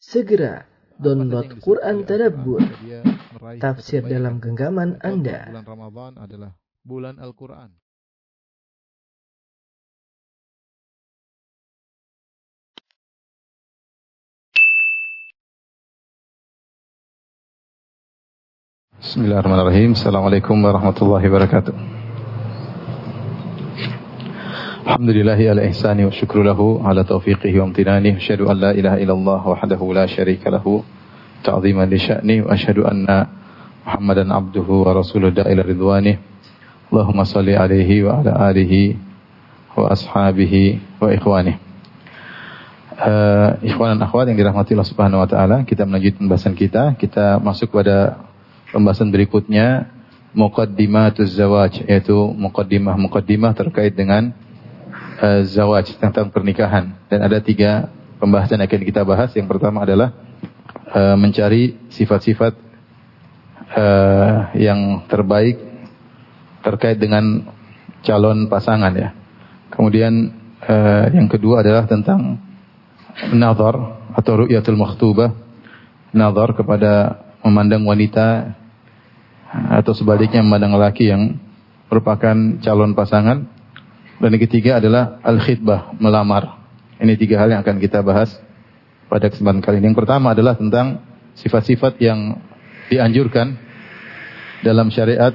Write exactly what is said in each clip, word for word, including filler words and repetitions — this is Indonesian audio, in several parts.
Segera download Quran Tadabbur, tafsir dalam genggaman Anda. Bulan Ramadan adalah bulan Al-Quran. Bismillahirrahmanirrahim. Assalamualaikum warahmatullahi wabarakatuh. Alhamdulillahi ala ihsani wa syukru lahu ala taufiqihi wa amtinani. Asyhadu an la ilaha illallah wahdahu la syarika lahu ta'ziman li sya'ni wa asyhadu anna Muhammadan abduhu wa rasuluhu da'ila ridwanih. Allahumma salli alaihi wa ala alihi wa ashabihi wa ikhwanih. Uh, ikhwan dan akhwat yang dirahmati Allah Subhanahu wa taala, kita melanjutkan pembahasan kita. Kita masuk pada pembahasan berikutnya, muqaddimatuz zawaj, yaitu muqaddimah-muqaddimah terkait dengan uh, zawaj, tentang pernikahan. Dan ada tiga pembahasan yang akan kita bahas. Yang pertama adalah uh, mencari sifat-sifat uh, yang terbaik terkait dengan calon pasangan, ya. Kemudian uh, yang kedua adalah tentang nazar atau ru'yatul makhtubah, nazar kepada memandang wanita atau sebaliknya memandang lelaki yang merupakan calon pasangan. Dan yang ketiga adalah al-khitbah, melamar. Ini tiga hal yang akan kita bahas pada kesempatan kali ini. Yang pertama adalah tentang sifat-sifat yang dianjurkan dalam syariat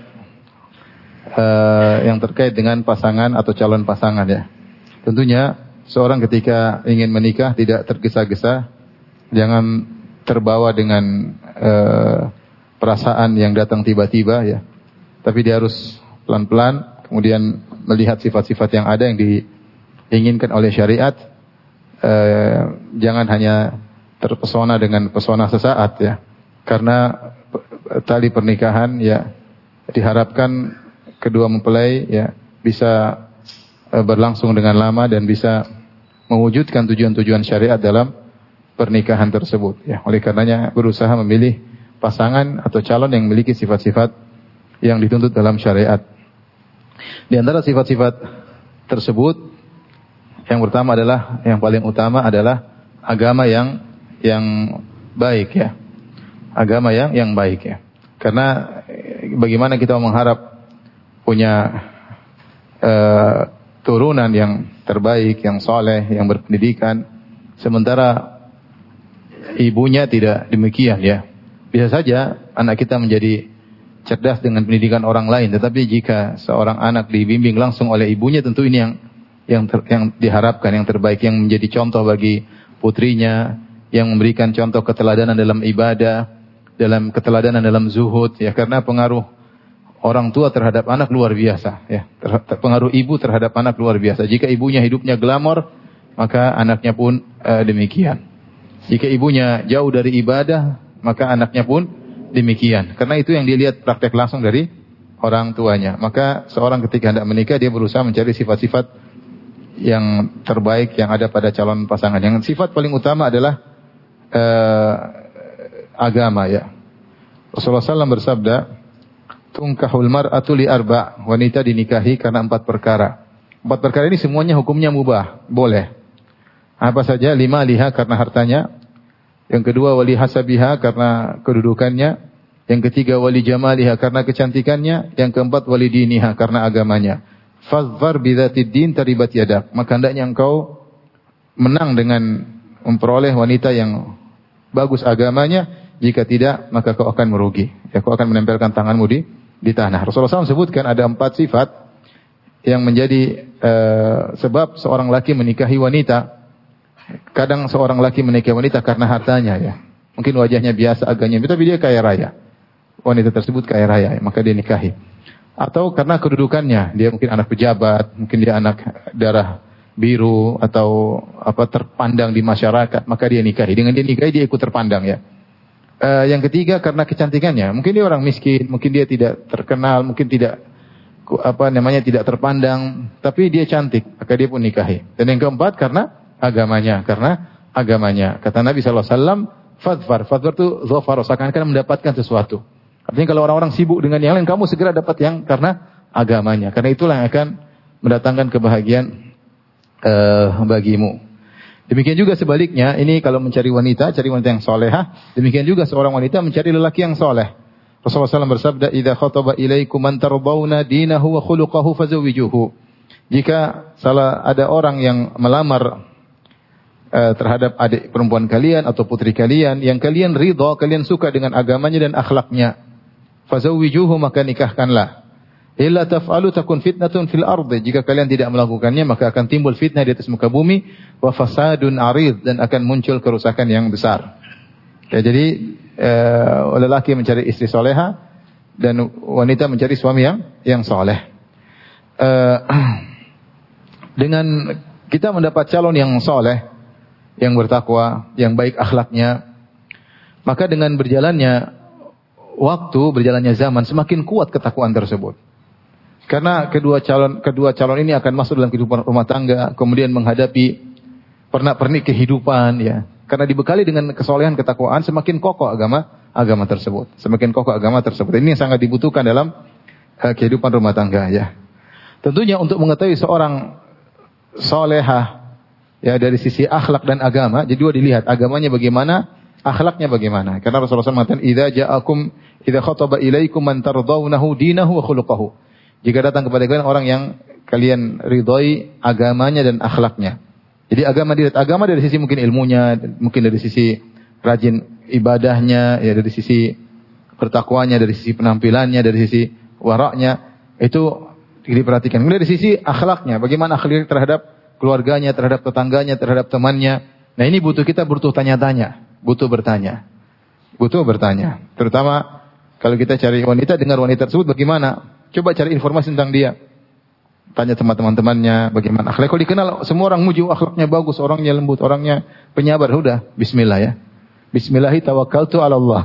uh, yang terkait dengan pasangan atau calon pasangan, ya. Tentunya seorang ketika ingin menikah tidak tergesa-gesa, jangan terbawa dengan uh, perasaan yang datang tiba-tiba, ya. Tapi dia harus pelan-pelan, kemudian melihat sifat-sifat yang ada yang diinginkan oleh syariat. E, jangan hanya terpesona dengan pesona sesaat, ya. Karena tali pernikahan, ya, diharapkan kedua mempelai, ya, bisa e, berlangsung dengan lama dan bisa mewujudkan tujuan-tujuan syariat dalam pernikahan tersebut, ya. Oleh karenanya berusaha memilih pasangan atau calon yang memiliki sifat-sifat yang dituntut dalam syariat. Di antara sifat-sifat tersebut, yang pertama adalah, yang paling utama adalah agama yang yang baik, ya. Agama yang yang baik, ya. Karena bagaimana kita mengharap punya uh, turunan yang terbaik, yang soleh, yang berpendidikan, sementara ibunya tidak demikian, ya. Bisa saja anak kita menjadi cerdas dengan pendidikan orang lain, tetapi jika seorang anak dibimbing langsung oleh ibunya, tentu ini yang yang, ter, yang diharapkan, yang terbaik, yang menjadi contoh bagi putrinya, yang memberikan contoh keteladanan dalam ibadah, dalam keteladanan dalam zuhud, ya. Karena pengaruh orang tua terhadap anak luar biasa, ya. Ter, pengaruh ibu terhadap anak luar biasa. Jika ibunya hidupnya glamor, maka anaknya pun uh, demikian. Jika ibunya jauh dari ibadah, maka anaknya pun demikian. Karena itu yang dilihat praktek langsung dari orang tuanya. Maka seorang ketika hendak menikah, dia berusaha mencari sifat-sifat yang terbaik yang ada pada calon pasangan. Yang sifat paling utama adalah uh, agama, ya. Rasulullah shallallahu alaihi wasallam bersabda, "Tunkahul mar'atu li arba'." Wanita dinikahi karena empat perkara. Empat perkara ini semuanya hukumnya mubah, boleh. Apa saja? Lima, liha, karena hartanya. Yang kedua, wali hasabiha, karena kedudukannya. Yang ketiga, wali jamaliha, karena kecantikannya. Yang keempat, wali diniha, karena agamanya. Fadhfar bidzatid din taribat yadak. Maka hendaknya engkau menang dengan memperoleh wanita yang bagus agamanya. Jika tidak, maka kau akan merugi, ya, kau akan menempelkan tanganmu di di tanah. Rasulullah shallallahu alaihi wasallam sebutkan ada empat sifat yang menjadi uh, sebab seorang laki menikahi wanita. Kadang seorang laki menikahi wanita karena hartanya, ya. Mungkin wajahnya biasa, agaknya, tapi dia kaya raya. Wanita tersebut kaya raya, maka dia nikahi. Atau karena kedudukannya, dia mungkin anak pejabat, mungkin dia anak darah biru, atau apa, terpandang di masyarakat, maka dia nikahi. Dengan dia nikahi, dia ikut terpandang, ya. Uh, yang ketiga karena kecantikannya, mungkin dia orang miskin, mungkin dia tidak terkenal, mungkin tidak apa namanya tidak terpandang, tapi dia cantik, maka dia pun nikahi. Dan yang keempat karena agamanya, karena agamanya. Kata Nabi sallallahu alaihi wasallam, fadfar, fadfar itu dhafar, seakan-akan mendapatkan sesuatu. Artinya kalau orang-orang sibuk dengan yang lain, kamu segera dapat yang karena agamanya. Karena itulah yang akan mendatangkan kebahagiaan uh, bagimu. Demikian juga sebaliknya, ini kalau mencari wanita, cari wanita yang solehah. Demikian juga seorang wanita mencari lelaki yang soleh. Rasulullah shallallahu alaihi wasallam bersabda, "Idza khataba ilaikum man tardawna dinahu wa khuluquhu fazawwijuhu." Jika salah ada orang yang melamar uh, terhadap adik perempuan kalian atau putri kalian yang kalian ridha, kalian suka dengan agamanya dan akhlaknya, fazawwijuhu, maka nikahkanlah. Illa taf'alu takun fitnatun fil ardi. Jika kalian tidak melakukannya, maka akan timbul fitnah di atas muka bumi, wa fasadun arid, dan akan muncul kerusakan yang besar. Ya, jadi uh, lelaki mencari istri soleha dan wanita mencari suami yang yang soleh. Uh, dengan kita mendapat calon yang soleh, yang bertakwa, yang baik akhlaknya, maka dengan berjalannya waktu, berjalannya zaman, semakin kuat ketakwaan tersebut. Karena kedua calon kedua calon ini akan masuk dalam kehidupan rumah tangga, kemudian menghadapi pernak-pernik kehidupan, ya. Karena dibekali dengan kesolehan ketakwaan, semakin kokoh agama agama tersebut. Semakin kokoh agama tersebut. Ini yang sangat dibutuhkan dalam uh, kehidupan rumah tangga, ya. Tentunya untuk mengetahui seorang solehah, ya, dari sisi akhlak dan agama, jadi dua dilihat agamanya bagaimana, akhlaknya bagaimana. Karena Rasulullah shallallahu alaihi wasallam mengatakan, "Idza ja'akum idza khataba ilaikum man tardawnahu dinahu wa khuluquhu." Jika datang kepada kalian orang yang kalian ridhoi agamanya dan akhlaknya. Jadi agama dilihat agama dari sisi mungkin ilmunya, mungkin dari sisi rajin ibadahnya, ya, dari sisi bertakwanya, dari sisi penampilannya, dari sisi waraknya, itu diperhatikan. Kemudian dari sisi akhlaknya, bagaimana akhlak terhadap keluarganya, terhadap tetangganya, terhadap temannya. Nah, ini butuh kita butuh tanya-tanya, butuh bertanya. Butuh bertanya. Terutama kalau kita cari wanita, dengar wanita tersebut bagaimana? Coba cari informasi tentang dia. Tanya teman-temannya bagaimana akhlak. Kalau dikenal semua orang muji, akhlaknya bagus, orangnya lembut, orangnya penyabar, udah bismillah, ya. Bismillahi tawakkaltu ala Allah.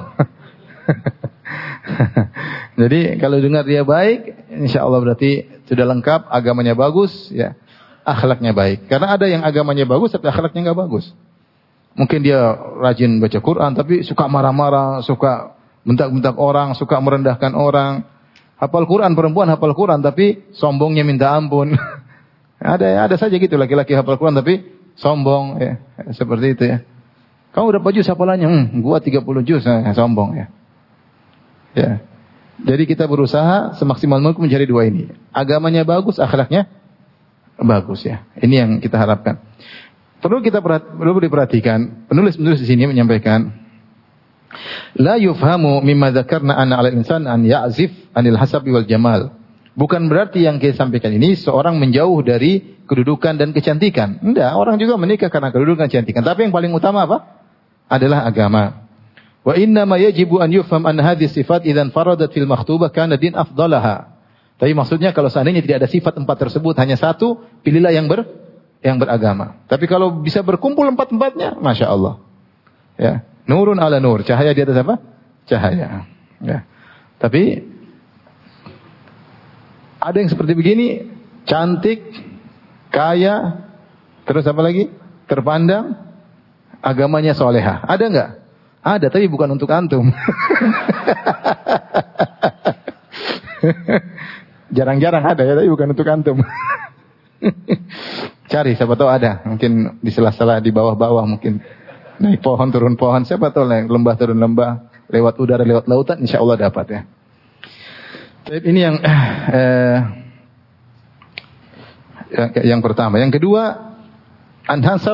Jadi kalau dengar dia baik, insyaallah berarti sudah lengkap, agamanya bagus, ya. Akhlaknya baik. Karena ada yang agamanya bagus tapi akhlaknya enggak bagus. Mungkin dia rajin baca Quran tapi suka marah-marah, suka bentak-bentak orang, suka merendahkan orang. Hafal Quran, perempuan hafal Quran tapi sombongnya minta ampun. ada ada saja gitu laki-laki hafal Quran tapi sombong, ya. Seperti itu, ya. Kamu berapa juz hafalannya? Hmm, gua tiga puluh juz, nah, sombong, ya. Ya. Jadi kita berusaha semaksimal mungkin mencari dua ini. Agamanya bagus, akhlaknya bagus, ya. Ini yang kita harapkan. Perlu kita perlu diperhatikan, penulis-penulis di sini menyampaikan, la yufhamu mimma dzakarna anna 'alal insan an ya'zif 'anil hasabi wal jamal. Bukan berarti yang kita sampaikan ini seorang menjauh dari kedudukan dan kecantikan. Enggak, orang juga menikah karena kedudukan dan kecantikan. Tapi yang paling utama apa? Adalah agama. Wa inna ma yajibu an yufham an hadhihi sifat idzan faradat fil makhtubah kana din afdalaha. Tapi maksudnya kalau seandainya tidak ada sifat empat tersebut, hanya satu, pilihlah yang ber yang beragama. Tapi kalau bisa berkumpul empat-empatnya, Masya Allah. Ya. Nurun ala nur. Cahaya di atas apa? Cahaya. Ya. Tapi ada yang seperti begini, cantik, kaya, terus apa lagi? Terpandang, agamanya solehah. Ada enggak? Ada, tapi bukan untuk antum. Jarang-jarang ada, ya, tapi bukan untuk antum. Cari, siapa tahu ada. Mungkin di sela-sela, di bawah-bawah mungkin. Naik pohon, turun pohon, siapa tahu lembah turun lembah, lewat udara, lewat lautan, insya Allah dapat, ya. Tapi ini yang eh, yang, yang pertama. Yang kedua, an-hasab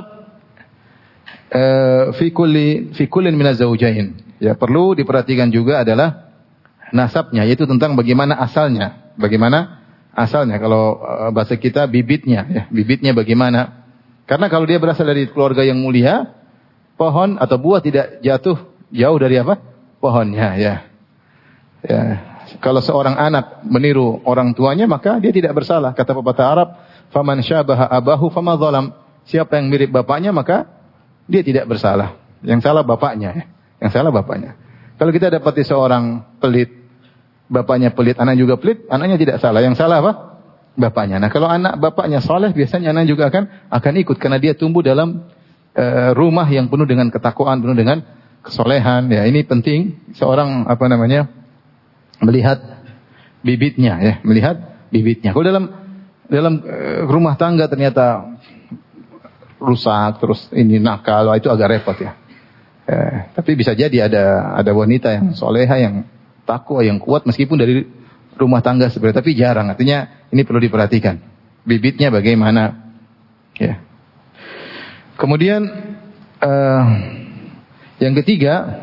eh, fi kulli fi kullin min az-zawjain. Ya, perlu diperhatikan juga adalah nasabnya, yaitu tentang bagaimana asalnya, bagaimana asalnya. Kalau eh, bahasa kita bibitnya, ya, bibitnya bagaimana? Karena kalau dia berasal dari keluarga yang mulia, pohon atau buah tidak jatuh jauh dari apa? Pohonnya, ya. Ya. Kalau seorang anak meniru orang tuanya, maka dia tidak bersalah. Kata pepatah Arab, "Faman syabaha abahu fama zalam." Siapa yang mirip bapaknya, maka dia tidak bersalah. Yang salah bapaknya, ya. Yang salah bapaknya. Kalau kita dapati seorang pelit, bapaknya pelit, anak juga pelit, anaknya tidak salah. Yang salah apa? Bapaknya. Nah, kalau anak bapaknya saleh, biasanya anak juga akan akan ikut karena dia tumbuh dalam uh, rumah yang penuh dengan ketakwaan, penuh dengan kesolehan. Ya, ini penting seorang apa namanya? Melihat bibitnya, ya, melihat bibitnya. Kalau dalam dalam uh, rumah tangga ternyata rusak, terus ini nakal, itu agak repot ya. Eh, tapi bisa jadi ada ada wanita yang soleha, yang takwa, yang kuat meskipun dari rumah tangga sebenarnya, tapi jarang. Artinya ini perlu diperhatikan. Bibitnya bagaimana? Ya. Kemudian uh, yang ketiga,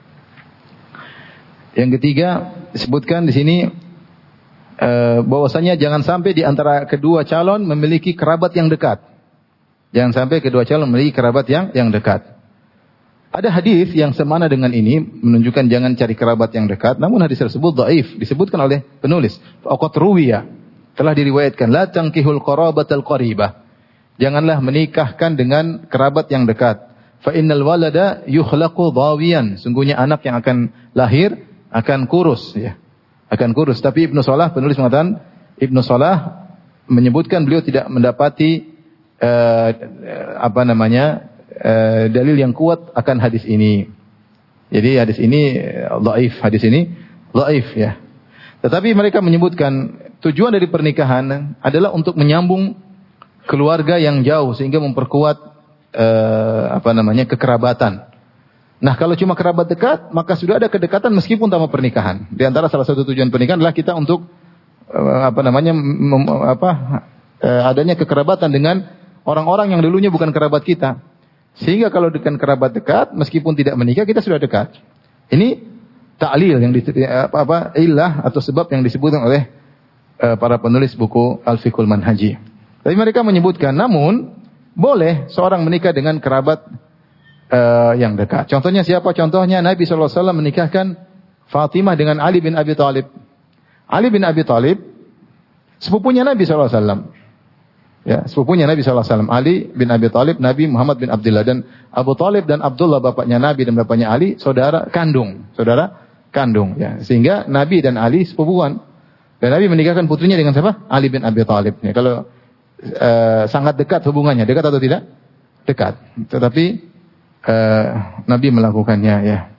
yang ketiga disebutkan di sini uh, bahwasanya jangan sampai di antara kedua calon memiliki kerabat yang dekat. Jangan sampai kedua calon memiliki kerabat yang yang dekat. Ada hadis yang semana dengan ini menunjukkan jangan cari kerabat yang dekat. Namun hadis tersebut dhaif, disebutkan oleh penulis. Faqat ruwiya, telah diriwayatkan la tankihul qarabatal qaribah. Janganlah menikahkan dengan kerabat yang dekat. Fa innal walada yukhlaqu dhawiyan. Sungguhnya anak yang akan lahir akan kurus ya. Akan kurus. Tapi Ibnu Salah, penulis mengatakan, Ibnu Salah menyebutkan beliau tidak mendapati uh, apa namanya uh, dalil yang kuat akan hadis ini. Jadi hadis ini dhaif, hadis ini dhaif ya. Tetapi mereka menyebutkan tujuan dari pernikahan adalah untuk menyambung keluarga yang jauh sehingga memperkuat uh, apa namanya kekerabbatan. Nah, kalau cuma kerabat dekat, maka sudah ada kedekatan meskipun tanpa pernikahan. Di antara salah satu tujuan pernikahan adalah kita untuk uh, apa namanya mem, apa uh, adanya kekerabatan dengan orang-orang yang dulunya bukan kerabat kita. Sehingga kalau dengan kerabat dekat meskipun tidak menikah kita sudah dekat. Ini ta'lil yang di, apa apa illah atau sebab yang disebutkan oleh uh, para penulis buku Al-Fiqhul Manhaji. Tapi mereka menyebutkan, namun boleh seorang menikah dengan kerabat uh, yang dekat. Contohnya siapa? Contohnya Nabi shallallahu alaihi wasallam menikahkan Fatimah dengan Ali bin Abi Thalib. Ali bin Abi Thalib sepupunya Nabi shallallahu alaihi wasallam. Ya, sepupunya Nabi shallallahu alaihi wasallam. Ali bin Abi Thalib, Nabi Muhammad bin Abdullah, dan Abu Thalib dan Abdullah bapaknya Nabi dan bapaknya Ali saudara kandung, saudara kandung. Ya, sehingga Nabi dan Ali sepupuan. Dan Nabi menikahkan putrinya dengan siapa? Ali bin Abi Thalib. Ya, kalau Uh, sangat dekat hubungannya, dekat atau tidak? Dekat. Tetapi uh, Nabi melakukannya ya.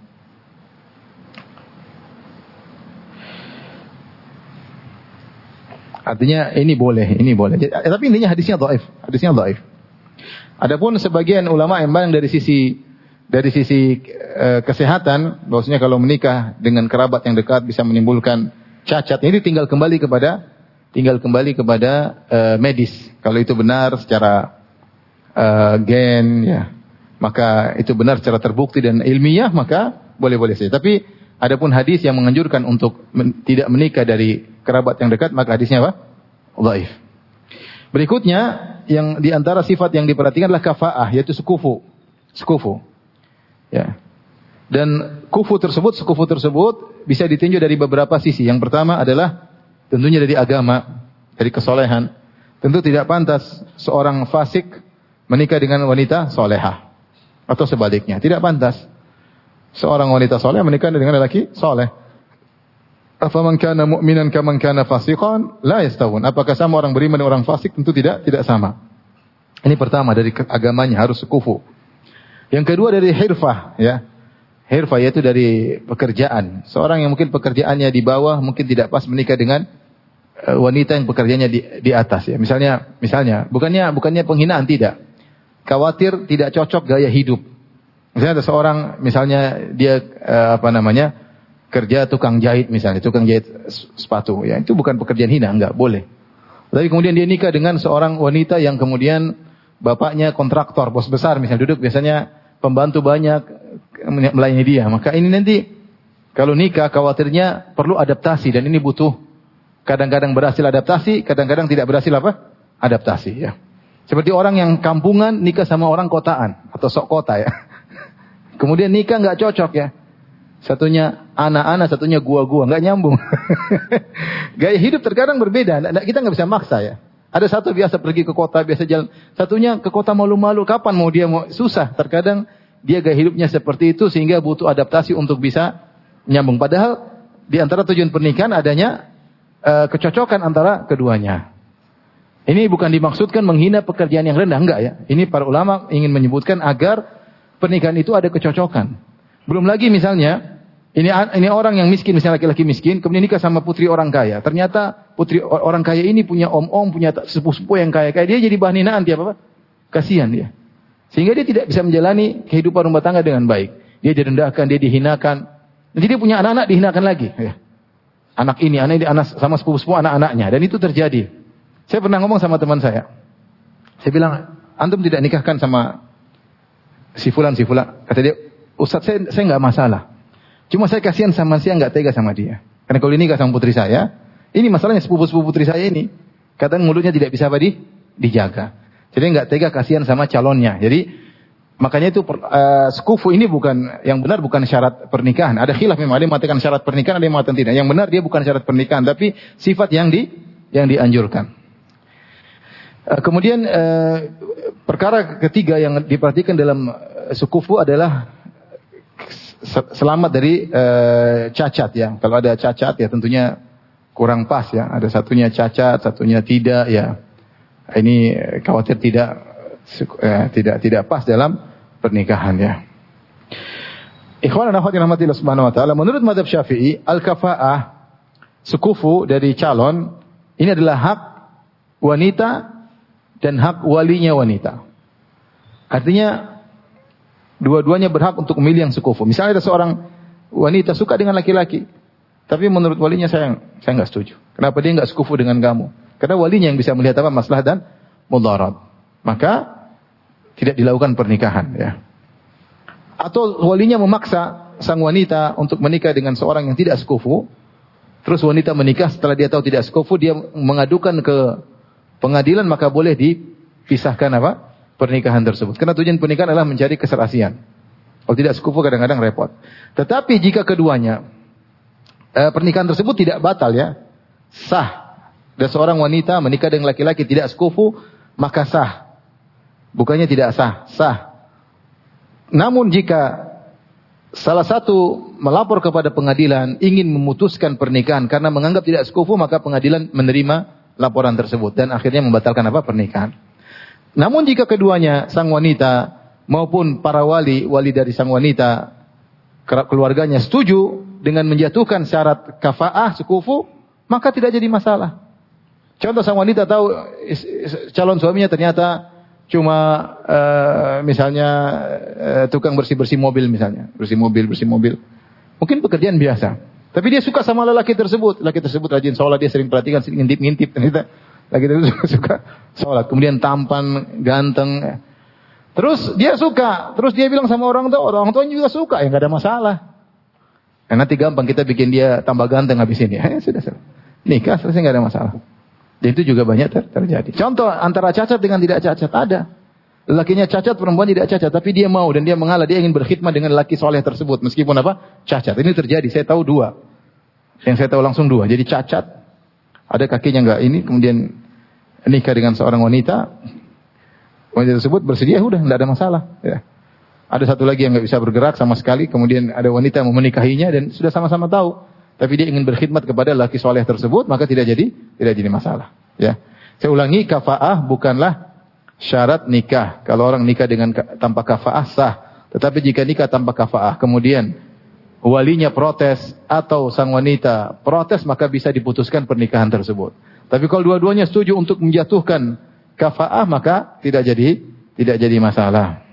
Artinya ini boleh, ini boleh. Tapi intinya hadisnya dhaif, hadisnya dhaif. Adapun sebagian ulama yang pandang dari sisi dari sisi uh, kesehatan, bahwasanya kalau menikah dengan kerabat yang dekat bisa menimbulkan cacat. Ini tinggal kembali kepada tinggal kembali kepada uh, medis. Kalau itu benar secara uh, gen, ya, maka itu benar secara terbukti dan ilmiah, maka boleh-boleh saja. Tapi adapun hadis yang menganjurkan untuk men- tidak menikah dari kerabat yang dekat, maka hadisnya apa? Dhaif. Berikutnya, yang diantara sifat yang diperhatikan adalah kafaah, yaitu sekufu, sekufu. Ya. Dan kufu tersebut, sekufu tersebut bisa ditinjau dari beberapa sisi. Yang pertama adalah tentunya dari agama, dari kesolehan. Tentu tidak pantas seorang fasik menikah dengan wanita solehah. Atau sebaliknya, tidak pantas seorang wanita soleh menikah dengan lelaki soleh. Afaman kana mu'minan kaman kana fasiqan la yastawun. Apakah sama orang beriman dan orang fasik? Tentu tidak, tidak sama. Ini pertama, dari agamanya harus sekufu. Yang kedua dari hirfah, ya. Hirfah yaitu dari pekerjaan. Seorang yang mungkin pekerjaannya di bawah mungkin tidak pas menikah dengan wanita yang pekerjaannya di, di atas ya. Misalnya, misalnya, bukannya bukannya penghinaan, tidak. Khawatir tidak cocok gaya hidup. Misalnya ada seorang, misalnya dia uh, apa namanya? kerja tukang jahit misalnya, tukang jahit sepatu ya. Itu bukan pekerjaan hina, enggak boleh. Tapi kemudian dia nikah dengan seorang wanita yang kemudian bapaknya kontraktor, bos besar misalnya, duduk biasanya pembantu banyak melayani dia. Maka ini nanti kalau nikah khawatirnya perlu adaptasi, dan ini butuh kadang-kadang berhasil adaptasi, kadang-kadang tidak berhasil apa? Adaptasi ya. Seperti orang yang kampungan nikah sama orang kotaan atau sok kota ya. Kemudian nikah nggak cocok ya. Satunya anak-anak, satunya gua-gua, nggak nyambung. Gaya hidup terkadang berbeda. Kita nggak bisa maksa ya. Ada satu biasa pergi ke kota, biasa jalan. Satunya ke kota malu-malu. Kapan mau dia mau susah? Terkadang dia gaya hidupnya seperti itu sehingga butuh adaptasi untuk bisa nyambung. Padahal di antara tujuan pernikahan adanya Uh, kecocokan antara keduanya. Ini bukan dimaksudkan menghina pekerjaan yang rendah, enggak ya. Ini para ulama ingin menyebutkan agar pernikahan itu ada kecocokan. Belum lagi misalnya, ini ini orang yang miskin, misalnya laki-laki miskin, kemudian nikah sama putri orang kaya. Ternyata putri orang kaya ini punya om-om, punya sepupu-sepupu yang kaya. Kayak dia jadi bahan hinaan tiap apa? Kasihan dia. Sehingga dia tidak bisa menjalani kehidupan rumah tangga dengan baik. Dia direndahkan, dia dihinakan. Nanti dia punya anak-anak dihinakan lagi. Ya. Anak ini, anak ini, anak sama sepupu-sepupu anak-anaknya. Dan itu terjadi. Saya pernah ngomong sama teman saya. Saya bilang, antum tidak nikahkan sama si fulan, si fulan. Kata dia, Ustaz saya, saya nggak masalah. Cuma saya kasihan sama saya nggak tega sama dia. Karena kalau ini nikah sama putri saya, ini masalahnya sepupu-sepupu putri saya ini. Kadang mulutnya tidak bisa apa di, dijaga. Jadi nggak tega kasihan sama calonnya. Jadi makanya itu uh, sekufu ini bukan yang benar bukan syarat pernikahan. Ada khilaf memang, ada yang mengatakan syarat pernikahan, ada yang mengatakan tidak. Yang benar dia bukan syarat pernikahan, tapi sifat yang di yang dianjurkan. Uh, kemudian uh, perkara ketiga yang diperhatikan dalam uh, sekufu adalah selamat dari uh, cacat ya. Kalau ada cacat ya tentunya kurang pas ya. Ada satunya cacat, satunya tidak ya. Ini khawatir tidak eh, tidak tidak pas dalam pernikahan ya. Ikhwan dan akhwat yang dirahmati Allah Subhanahu wa taala, menurut mazhab Syafi'i, al-kafa'ah sekufu dari calon ini adalah hak wanita dan hak walinya wanita. Artinya dua-duanya berhak untuk memilih yang sekufu. Misalnya ada seorang wanita suka dengan laki-laki, tapi menurut walinya saya saya enggak setuju. Kenapa dia enggak sekufu dengan kamu? Karena walinya yang bisa melihat apa maslahat dan mudarat. Maka tidak dilakukan pernikahan ya. Atau walinya memaksa sang wanita untuk menikah dengan seorang yang tidak sekufu. Terus wanita menikah setelah dia tahu tidak sekufu, dia mengadukan ke pengadilan, maka boleh dipisahkan apa? Pernikahan tersebut. Karena tujuan pernikahan adalah mencari keserasian. Kalau tidak sekufu kadang-kadang repot. Tetapi jika keduanya eh, pernikahan tersebut tidak batal ya, sah. Dan seorang wanita menikah dengan laki-laki tidak sekufu, maka sah. Bukannya tidak sah, sah. Namun jika salah satu melapor kepada pengadilan ingin memutuskan pernikahan karena menganggap tidak sekufu, maka pengadilan menerima laporan tersebut dan akhirnya membatalkan apa? Pernikahan. Namun jika keduanya, sang wanita maupun para wali, wali dari sang wanita, keluarganya setuju dengan menjatuhkan syarat kafa'ah sekufu, maka tidak jadi masalah. Contoh sang wanita tahu calon suaminya ternyata cuma uh, misalnya uh, tukang bersih-bersih mobil misalnya, bersih mobil, bersih mobil. Mungkin pekerjaan biasa. Tapi dia suka sama lelaki tersebut. Lelaki tersebut rajin sholat, dia sering perhatikan, sering ngintip-ngintip. Ternyata lelaki tersebut suka sholat. Kemudian tampan, ganteng. Terus dia suka. Terus dia bilang sama orang tua, orang tuanya juga suka. Ya nggak ada masalah. Nah, nanti gampang kita bikin dia tambah ganteng habis ini. Ya sudah, sudah. Nikah selesai nggak ada masalah. Dan itu juga banyak ter terjadi. Contoh antara cacat dengan tidak cacat ada. Lelakinya cacat, perempuan tidak cacat, tapi dia mau dan dia mengalah, dia ingin berkhidmat dengan lelaki soleh tersebut meskipun apa? Cacat. Ini terjadi. Saya tahu dua. Yang saya tahu langsung dua. Jadi cacat, ada kakinya enggak ini, kemudian nikah dengan seorang wanita. Wanita tersebut bersedia, udah enggak ada masalah, ya. Ada satu lagi yang enggak bisa bergerak sama sekali, kemudian ada wanita yang mau menikahinya dan sudah sama-sama tahu. Tapi dia ingin berkhidmat kepada laki soleh tersebut, maka tidak jadi tidak jadi masalah. Ya, saya ulangi, kafa'ah bukanlah syarat nikah. Kalau orang nikah dengan tanpa kafa'ah sah. Tetapi jika nikah tanpa kafa'ah, kemudian walinya protes atau sang wanita protes, maka bisa diputuskan pernikahan tersebut. Tapi kalau dua-duanya setuju untuk menjatuhkan kafa'ah, maka tidak jadi tidak jadi masalah.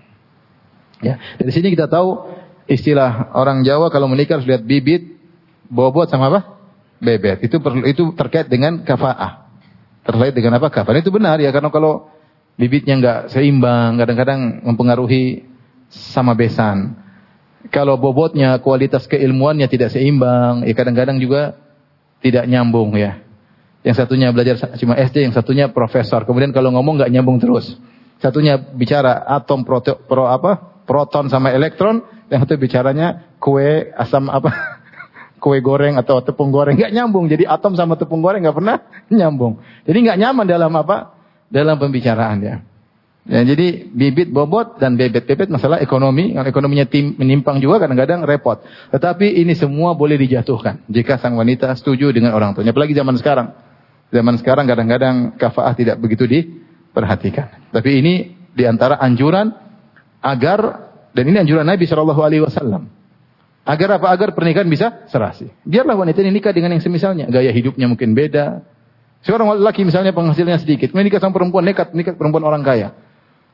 Ya, dari sini kita tahu istilah orang Jawa kalau menikah harus lihat bibit, bobot sama apa? Bebet. Itu perlu, itu terkait dengan kafa'ah. Terkait dengan apa? Kafa'ah. Itu benar ya, karena kalau bibitnya enggak seimbang, kadang-kadang mempengaruhi sama besan. Kalau bobotnya, kualitas keilmuannya tidak seimbang, ya kadang-kadang juga tidak nyambung ya. Yang satunya belajar cuma S D, yang satunya profesor. Kemudian kalau ngomong enggak nyambung terus. Satunya bicara atom proto, pro apa? Proton sama elektron, yang satu bicaranya kue asam apa? Kue goreng atau tepung goreng, nggak nyambung. Jadi atom sama tepung goreng nggak pernah nyambung. Jadi nggak nyaman dalam apa? Dalam pembicaraan ya. Ya, jadi bibit, bobot dan bebet. Bebet masalah ekonomi, yang ekonominya tim menyimpang juga kadang-kadang repot. Tetapi ini semua boleh dijatuhkan jika sang wanita setuju dengan orang tuanya. Apalagi zaman sekarang. Zaman sekarang kadang-kadang kafa'ah tidak begitu diperhatikan. Tapi ini diantara anjuran agar, dan ini anjuran Nabi shallallahu alaihi wasallam. Agar apa? Agar pernikahan bisa serasi. Biarlah wanita ini nikah dengan yang semisalnya. Gaya hidupnya mungkin beda. Seorang laki misalnya penghasilnya sedikit, menikah sama perempuan nekat, nikah perempuan orang kaya.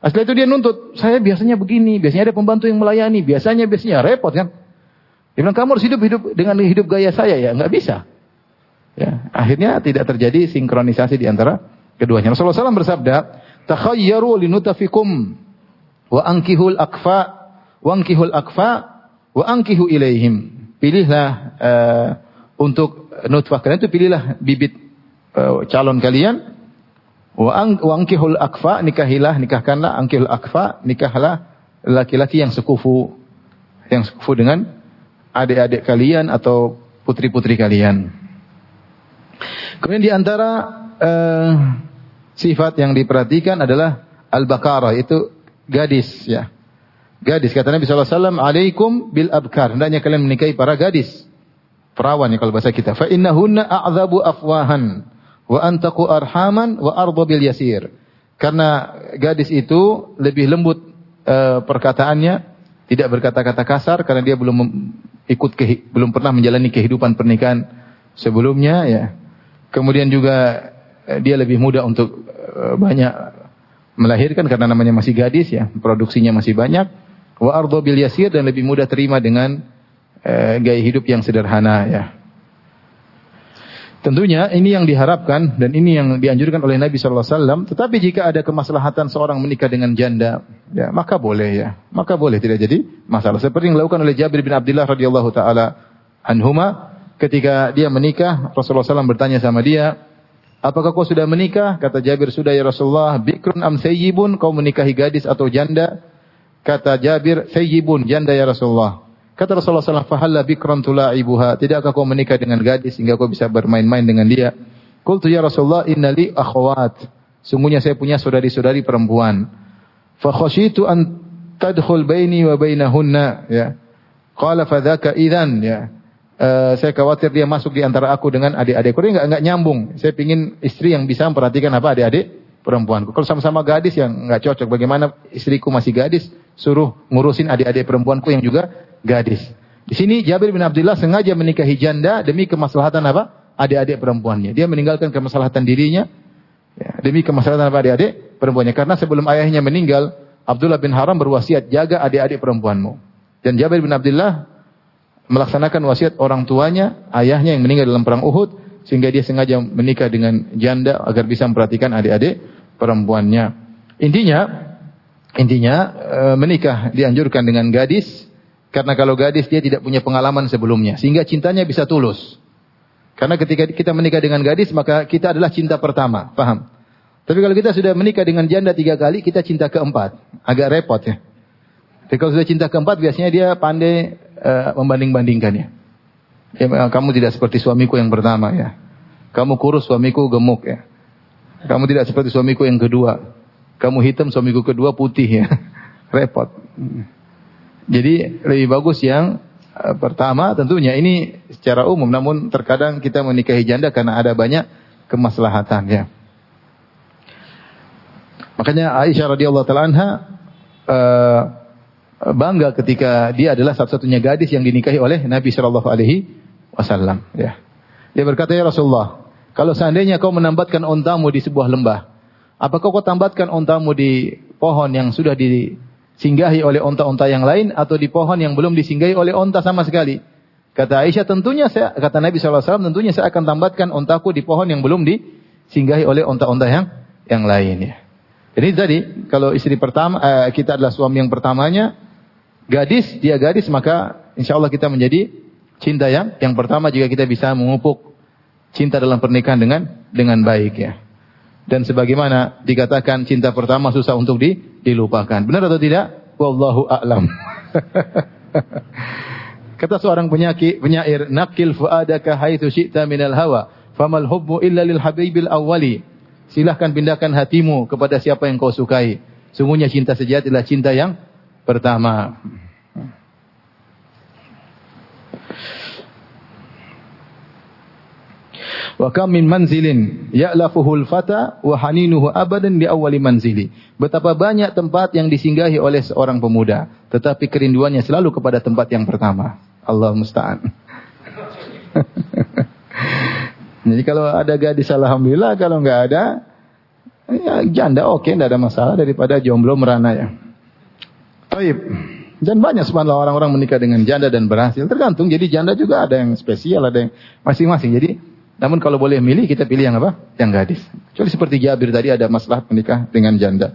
Setelah itu dia nuntut, saya biasanya begini, biasanya ada pembantu yang melayani, biasanya biasanya repot kan. Dia bilang, kamu harus hidup hidup dengan hidup gaya saya ya, nggak bisa. Ya, akhirnya tidak terjadi sinkronisasi di antara keduanya. Rasulullah shallallahu alaihi wasallam bersabda, takhayyaru linutafikum wa ankihul akfa, wa ankihul akfa, wa ankihu ilaihim. Pilihlah uh, untuk nutfah kalian itu, pilihlah bibit uh, calon kalian. Wa ankihul akfa, nikahilah, nikahkanlah, ankihul akfa, nikahlah laki-laki yang sekufu, yang sekufu dengan adik-adik kalian atau putri-putri kalian. Kemudian di antara uh, sifat yang diperhatikan adalah al-bakarah, itu gadis ya. Gadis, kata Nabi sallallahu alaihi wasallam, "Alaikum bil abkar." Hendaknya kalian menikahi para gadis. Perawan ya kalau bahasa kita. Fa innahunna a'dhabu afwahan wa antaqu arhaman wa arda bil yasir. Karena gadis itu lebih lembut uh, perkataannya, tidak berkata-kata kasar karena dia belum ikut ke, belum pernah menjalani kehidupan pernikahan sebelumnya ya. Kemudian juga uh, dia lebih mudah untuk uh, banyak melahirkan karena namanya masih gadis ya, produksinya masih banyak. Wa arda bil yasir, dan lebih mudah terima dengan uh, gaya hidup yang sederhana ya. Tentunya ini yang diharapkan dan ini yang dianjurkan oleh Nabi sallallahu alaihi wasallam. Tetapi jika ada kemaslahatan seorang menikah dengan janda, ya maka boleh ya, maka boleh, tidak jadi masalah. Seperti yang dilakukan oleh Jabir bin Abdullah radhiyallahu taala anhuma, ketika dia menikah, Rasulullah sallallahu alaihi wasallam bertanya sama dia, apakah kau sudah menikah? Kata Jabir, sudah ya Rasulullah. Bikrun am sayyibun, kau menikahi gadis atau janda? Kata Jabir, sayyibun, janda ya Rasulullah. Kata Rasulullah sallallahu alaihi wasallam, "Fahalla bikran tula'ibuha?" Tidakkah kau menikah dengan gadis sehingga kau bisa bermain-main dengan dia? Qultu ya Rasulullah, innali akhwat. Sungguhnya saya punya saudari-saudari perempuan. Fa khasyitu an tadkhul baini wa bainahunna, ya. Qala fadzaka idzan, ya. Uh, saya khawatir dia masuk di antara aku dengan adik-adikku. Dia enggak enggak nyambung. Saya pingin istri yang bisa memperhatikan apa adik-adik perempuanku. Kalau sama-sama gadis yang enggak cocok, bagaimana istriku masih gadis suruh ngurusin adik-adik perempuanku yang juga gadis. Di sini Jabir bin Abdullah sengaja menikahi janda demi kemaslahatan apa? Adik-adik perempuannya. Dia meninggalkan kemaslahatan dirinya ya, demi kemaslahatan apa? Adik-adik perempuannya. Karena sebelum ayahnya meninggal, Abdullah bin Haram berwasiat, jaga adik-adik perempuanmu. Dan Jabir bin Abdullah melaksanakan wasiat orang tuanya, ayahnya yang meninggal dalam perang Uhud, sehingga dia sengaja menikah dengan janda agar bisa memperhatikan adik-adik perempuannya. Intinya, intinya e, menikah dianjurkan dengan gadis. Karena kalau gadis dia tidak punya pengalaman sebelumnya, sehingga cintanya bisa tulus. Karena ketika kita menikah dengan gadis, maka kita adalah cinta pertama, paham? Tapi kalau kita sudah menikah dengan janda tiga kali, kita cinta keempat, agak repot ya. Tapi kalau sudah cinta keempat, biasanya dia pandai uh, membanding-bandingkannya. Ya, kamu tidak seperti suamiku yang pertama ya. Kamu kurus, suamiku gemuk ya. Kamu tidak seperti suamiku yang kedua. Kamu hitam, suamiku kedua putih ya. Repot. Jadi lebih bagus yang uh, pertama, tentunya ini secara umum, namun terkadang kita menikahi janda karena ada banyak kemaslahatan ya. Makanya Aisyah radhiyallahu taala anha uh, bangga ketika dia adalah satu-satunya gadis yang dinikahi oleh Nabi sallallahu alaihi wasallam ya. Dia berkata, ya Rasulullah, kalau seandainya kau menambatkan ontamu di sebuah lembah, apakah kau tambatkan ontamu di pohon yang sudah di singgahi oleh onta-onta yang lain atau di pohon yang belum disinggahi oleh onta sama sekali? Kata Aisyah, tentunya saya, kata Nabi sallallahu alaihi wasallam, tentunya saya akan tambatkan ontaku di pohon yang belum disinggahi oleh onta-onta yang yang lain ya. Jadi tadi kalau istri pertama eh, kita adalah suami yang pertamanya, gadis, dia gadis, maka insya Allah kita menjadi cinta yang yang pertama jika kita bisa memupuk cinta dalam pernikahan dengan dengan baik ya. Dan sebagaimana dikatakan cinta pertama susah untuk di, dilupakan. Benar atau tidak? Wallahu a'lam. Kata seorang penyair, penyair, naqil fuadaka haitsu syi'ta minal hawa, famal hubbu illa lil habibil awwali. Silahkan pindahkan hatimu kepada siapa yang kau sukai. Sungguhnya cinta sejati adalah cinta yang pertama. Wa kam min manzilin ya'lafuhul fata wa haninuhu abadan di awwali manzili. Betapa banyak tempat yang disinggahi oleh seorang pemuda, tetapi kerinduannya selalu kepada tempat yang pertama. Allah musta'an. Jadi kalau ada gadis alhamdulillah, kalau enggak ada Ya, janda oke, okay, tidak ada masalah daripada jomblo merana ya. Baik. Dan banyak subhanallah orang-orang menikah dengan janda dan berhasil. Tergantung. Jadi janda juga ada yang spesial, ada yang masing-masing. Jadi, namun kalau boleh milih, kita pilih yang apa? Yang gadis. Kecuali seperti Jabir tadi ada masalah menikah dengan janda.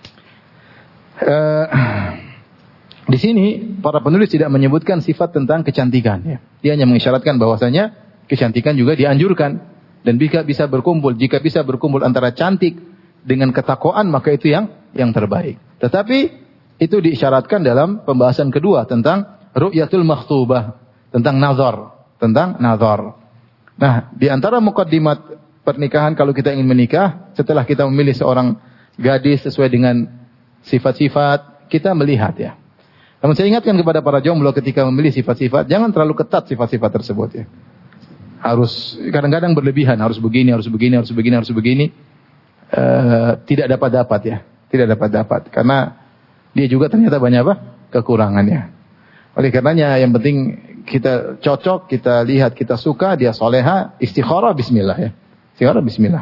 Uh, di sini para penulis tidak menyebutkan sifat tentang kecantikan. Ya. Dia hanya mengisyaratkan bahwasanya kecantikan juga dianjurkan dan jika bisa berkumpul, jika bisa berkumpul antara cantik dengan ketakwaan maka itu yang yang terbaik. Tetapi itu diisyaratkan dalam pembahasan kedua tentang ru'yatul makhtubah, tentang nazar, tentang nazar. Nah, di antara mukaddimat pernikahan kalau kita ingin menikah, setelah kita memilih seorang gadis sesuai dengan sifat-sifat, kita melihat ya. Namun saya ingatkan kepada para jomblo ketika memilih sifat-sifat, jangan terlalu ketat sifat-sifat tersebut ya. Harus kadang-kadang berlebihan, harus begini, harus begini, harus begini, harus begini. Uh, tidak dapat-dapat ya, tidak dapat-dapat karena dia juga ternyata banyak apa? Kekurangannya. Oleh karenanya yang penting kita cocok, kita lihat, kita suka, dia soleha, istikharah bismillah ya. Istikharah bismillah.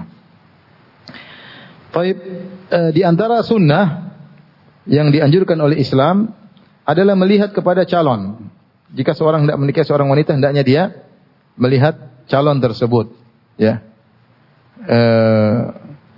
Baik, uh, di antara sunnah yang dianjurkan oleh Islam adalah melihat kepada calon. Jika seorang hendak menikah seorang wanita, hendaknya dia melihat calon tersebut. Ya. Uh,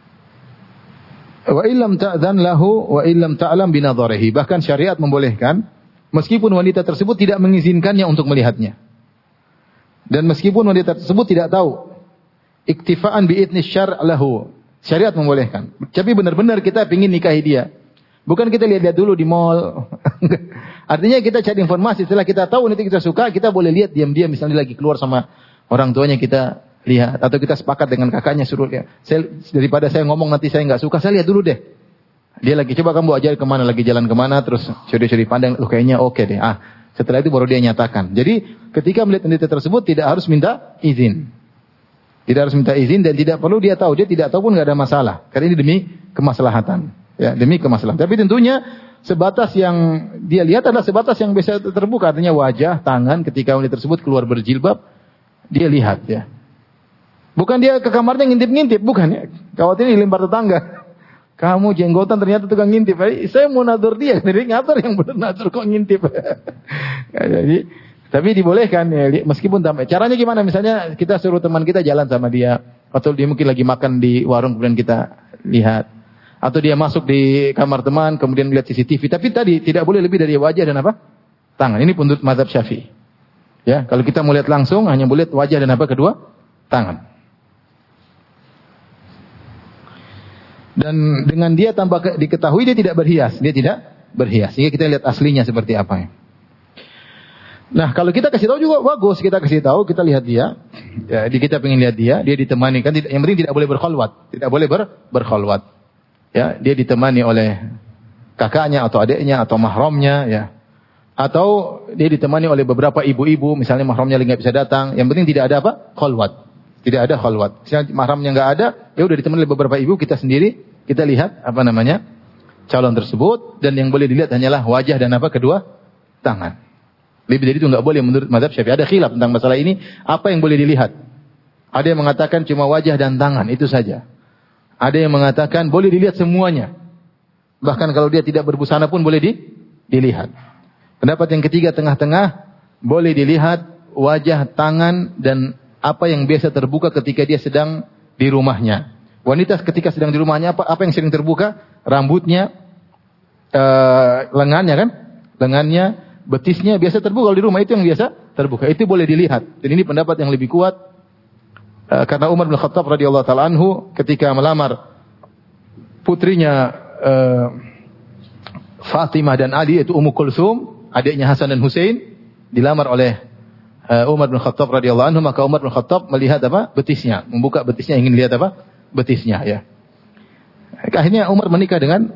Wa illam ta'dzan lahu wa illam ta'lam binadharihi. Bahkan syariat membolehkan meskipun wanita tersebut tidak mengizinkannya untuk melihatnya. Dan meskipun wanita tersebut tidak tahu iktifaan bi idni syar' lahu. Syariat membolehkan. Tapi benar-benar kita ingin nikahi dia. Bukan kita lihat-lihat dulu di mall. Artinya kita cari informasi setelah kita tahu nanti kita suka, kita boleh lihat diam-diam misalnya lagi keluar sama orang tuanya kita lihat atau kita sepakat dengan kakaknya suruh lihat. Saya, daripada saya ngomong nanti saya nggak suka, saya lihat dulu deh. Dia lagi coba kamu ajar kemana, lagi jalan kemana, terus curi-curi pandang, oh kayaknya oke okay deh. Ah, setelah itu baru dia nyatakan. Jadi ketika melihat wanita tersebut tidak harus minta izin, tidak harus minta izin dan tidak perlu dia tahu. Dia tidak tahu pun nggak ada masalah. Karena ini demi kemaslahatan, ya demi kemaslahatan. Tapi tentunya sebatas yang dia lihat adalah sebatas yang bisa terbuka, artinya wajah, tangan. Ketika wanita tersebut keluar berjilbab, dia lihat ya. Bukan dia ke kamarnya ngintip-ngintip, bukan ya. Khawatir ini lempar tetangga. Kamu jenggotan ternyata tukang ngintip. Saya mau nadur dia, jadi ngatur yang benar nadur kok ngintip. Jadi, tapi dibolehkan ya, meskipun tambah. Caranya gimana? Misalnya kita suruh teman kita jalan sama dia, atau dia mungkin lagi makan di warung kemudian kita lihat, atau dia masuk di kamar teman kemudian melihat C C T V. Tapi tadi tidak boleh lebih dari wajah dan apa? Tangan. Ini pundut mazhab Syafi'i. Ya, kalau kita mau lihat langsung hanya boleh wajah dan apa kedua? Tangan. Dan dengan dia tanpa diketahui dia tidak berhias, dia tidak berhias. Sehingga kita lihat aslinya seperti apa ya. Nah, kalau kita kasih tahu juga bagus, kita kasih tahu, kita lihat dia. Ya, kita pengen lihat dia, dia ditemani kan yang penting tidak boleh berkholwat, tidak boleh ber, berkholwat. Ya, dia ditemani oleh kakaknya atau adiknya atau mahramnya ya. Atau dia ditemani oleh beberapa ibu-ibu, misalnya mahramnya lagi enggak bisa datang, yang penting tidak ada apa? Kholwat. Tidak ada khalwat. Misalnya mahramnya enggak ada, ya udah ditemani oleh beberapa ibu, kita sendiri, kita lihat apa namanya? Calon tersebut dan yang boleh dilihat hanyalah wajah dan apa kedua? Tangan. Lebih dari itu enggak boleh menurut mazhab Syafi'i. Ada khilaf tentang masalah ini, apa yang boleh dilihat? Ada yang mengatakan cuma wajah dan tangan, itu saja. Ada yang mengatakan boleh dilihat semuanya. Bahkan kalau dia tidak berbusana pun boleh di, dilihat. Pendapat yang ketiga tengah-tengah, boleh dilihat wajah, tangan dan apa yang biasa terbuka ketika dia sedang di rumahnya. Wanita ketika sedang di rumahnya apa apa yang sering terbuka? Rambutnya, uh, lengannya kan? Lengannya, betisnya biasa terbuka. Kalau di rumah itu yang biasa terbuka. Itu boleh dilihat. Dan ini pendapat yang lebih kuat uh, karena Umar bin Khattab radhiyallahu taala anhu ketika melamar putrinya uh, Fatimah dan Ali itu Ummu Kulsum, adiknya Hasan dan Husain, dilamar oleh Uh, Umar bin Khattab radhiyallahu anhu, maka Umar bin Khattab melihat apa? Betisnya, membuka betisnya, ingin lihat apa? Betisnya ya. Akhirnya Umar menikah dengan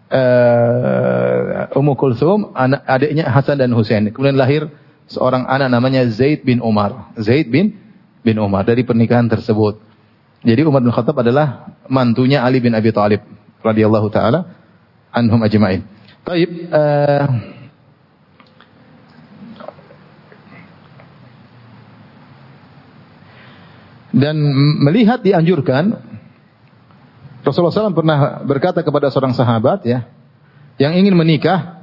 uh, Ummu Kulsum, anak adiknya Hasan dan Husain. Kemudian lahir seorang anak namanya Zaid bin Umar. Zaid bin bin Umar dari pernikahan tersebut. Jadi Umar bin Khattab adalah mantunya Ali bin Abi Thalib radhiyallahu taala anhum ajma'in. Baik, uh, dan melihat dianjurkan. Rasulullah shallallahu alaihi wasallam pernah berkata kepada seorang sahabat ya, yang ingin menikah,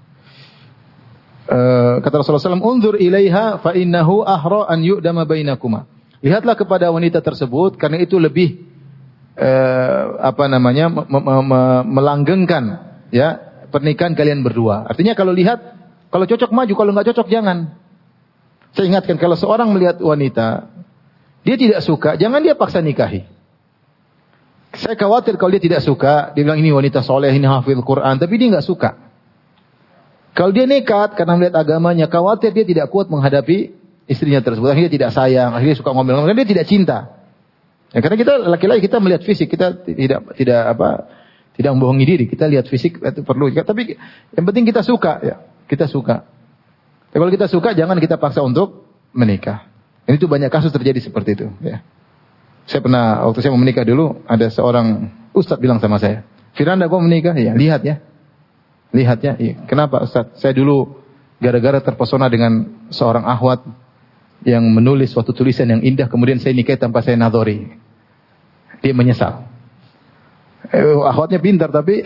uh, kata Rasulullah shallallahu alaihi wasallam, "Unzur ilaiha fa innahu ahra an yu'dama bainakuma." Lihatlah kepada wanita tersebut karena itu lebih uh, apa namanya me- me- me- melanggengkan ya pernikahan kalian berdua. Artinya kalau lihat, kalau cocok maju, kalau enggak cocok jangan. Saya ingatkan kalau seorang melihat wanita, dia tidak suka, jangan dia paksa nikahi. Saya khawatir kalau dia tidak suka, dia bilang ini wanita soleh, ini hafil Quran, tapi dia nggak suka. Kalau dia nekat karena melihat agamanya, khawatir dia tidak kuat menghadapi istrinya tersebut. Akhirnya dia tidak sayang, akhirnya suka ngomel-ngomel, dia tidak cinta. Ya, karena kita laki-laki kita melihat fisik, kita tidak tidak apa, tidak membohongi diri, kita lihat fisik itu perlu. Tapi yang penting kita suka, ya, kita suka. Ya, kalau kita suka, jangan kita paksa untuk menikah. Ini tuh banyak kasus terjadi seperti itu. Ya. Saya pernah, waktu saya mau menikah dulu, ada seorang ustadz bilang sama saya, Firanda kau menikah? Ya, lihat ya. Lihat ya. Ya. Kenapa ustadz? Saya dulu gara-gara terpesona dengan seorang akhwat yang menulis suatu tulisan yang indah, kemudian saya nikah tanpa saya nadhori. Dia menyesal. Eh, akhwatnya pintar tapi,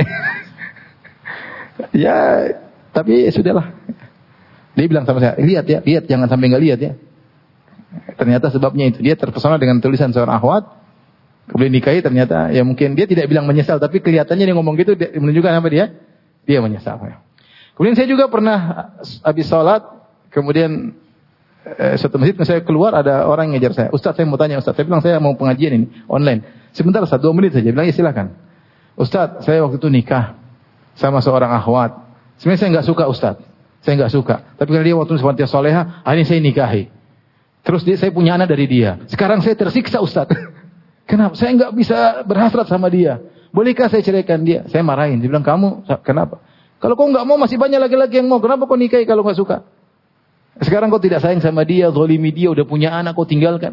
ya, tapi sudahlah. Dia bilang sama saya, lihat ya, lihat, jangan sampai nggak lihat ya. Ternyata sebabnya itu, dia terpesona dengan tulisan seorang akhwat, kemudian nikahi, ternyata ya mungkin dia tidak bilang menyesal, tapi kelihatannya dia ngomong gitu menunjukkan apa dia? Dia menyesal. Kemudian saya juga pernah habis sholat, kemudian eh, suatu masjid saya keluar, ada orang yang ngejar saya, Ustaz saya mau tanya Ustaz, saya bilang saya mau pengajian ini online, sebentar satu dua menit saja, bilang ya silakan. Ustaz saya waktu itu nikah sama seorang akhwat, sebenarnya saya nggak suka Ustaz, saya nggak suka, tapi karena dia waktu itu wanita soleha, akhirnya saya nikahi. Terus dia, saya punya anak dari dia. Sekarang saya tersiksa Ustaz. Kenapa? Saya nggak bisa berhasrat sama dia. Bolehkah saya ceraikan dia? Saya marahin. Dia bilang, kamu kenapa? Kalau kau nggak mau, masih banyak laki-laki yang mau. Kenapa kau nikahi kalau nggak suka? Sekarang kau tidak sayang sama dia, zalimi dia, udah punya anak, kau tinggalkan.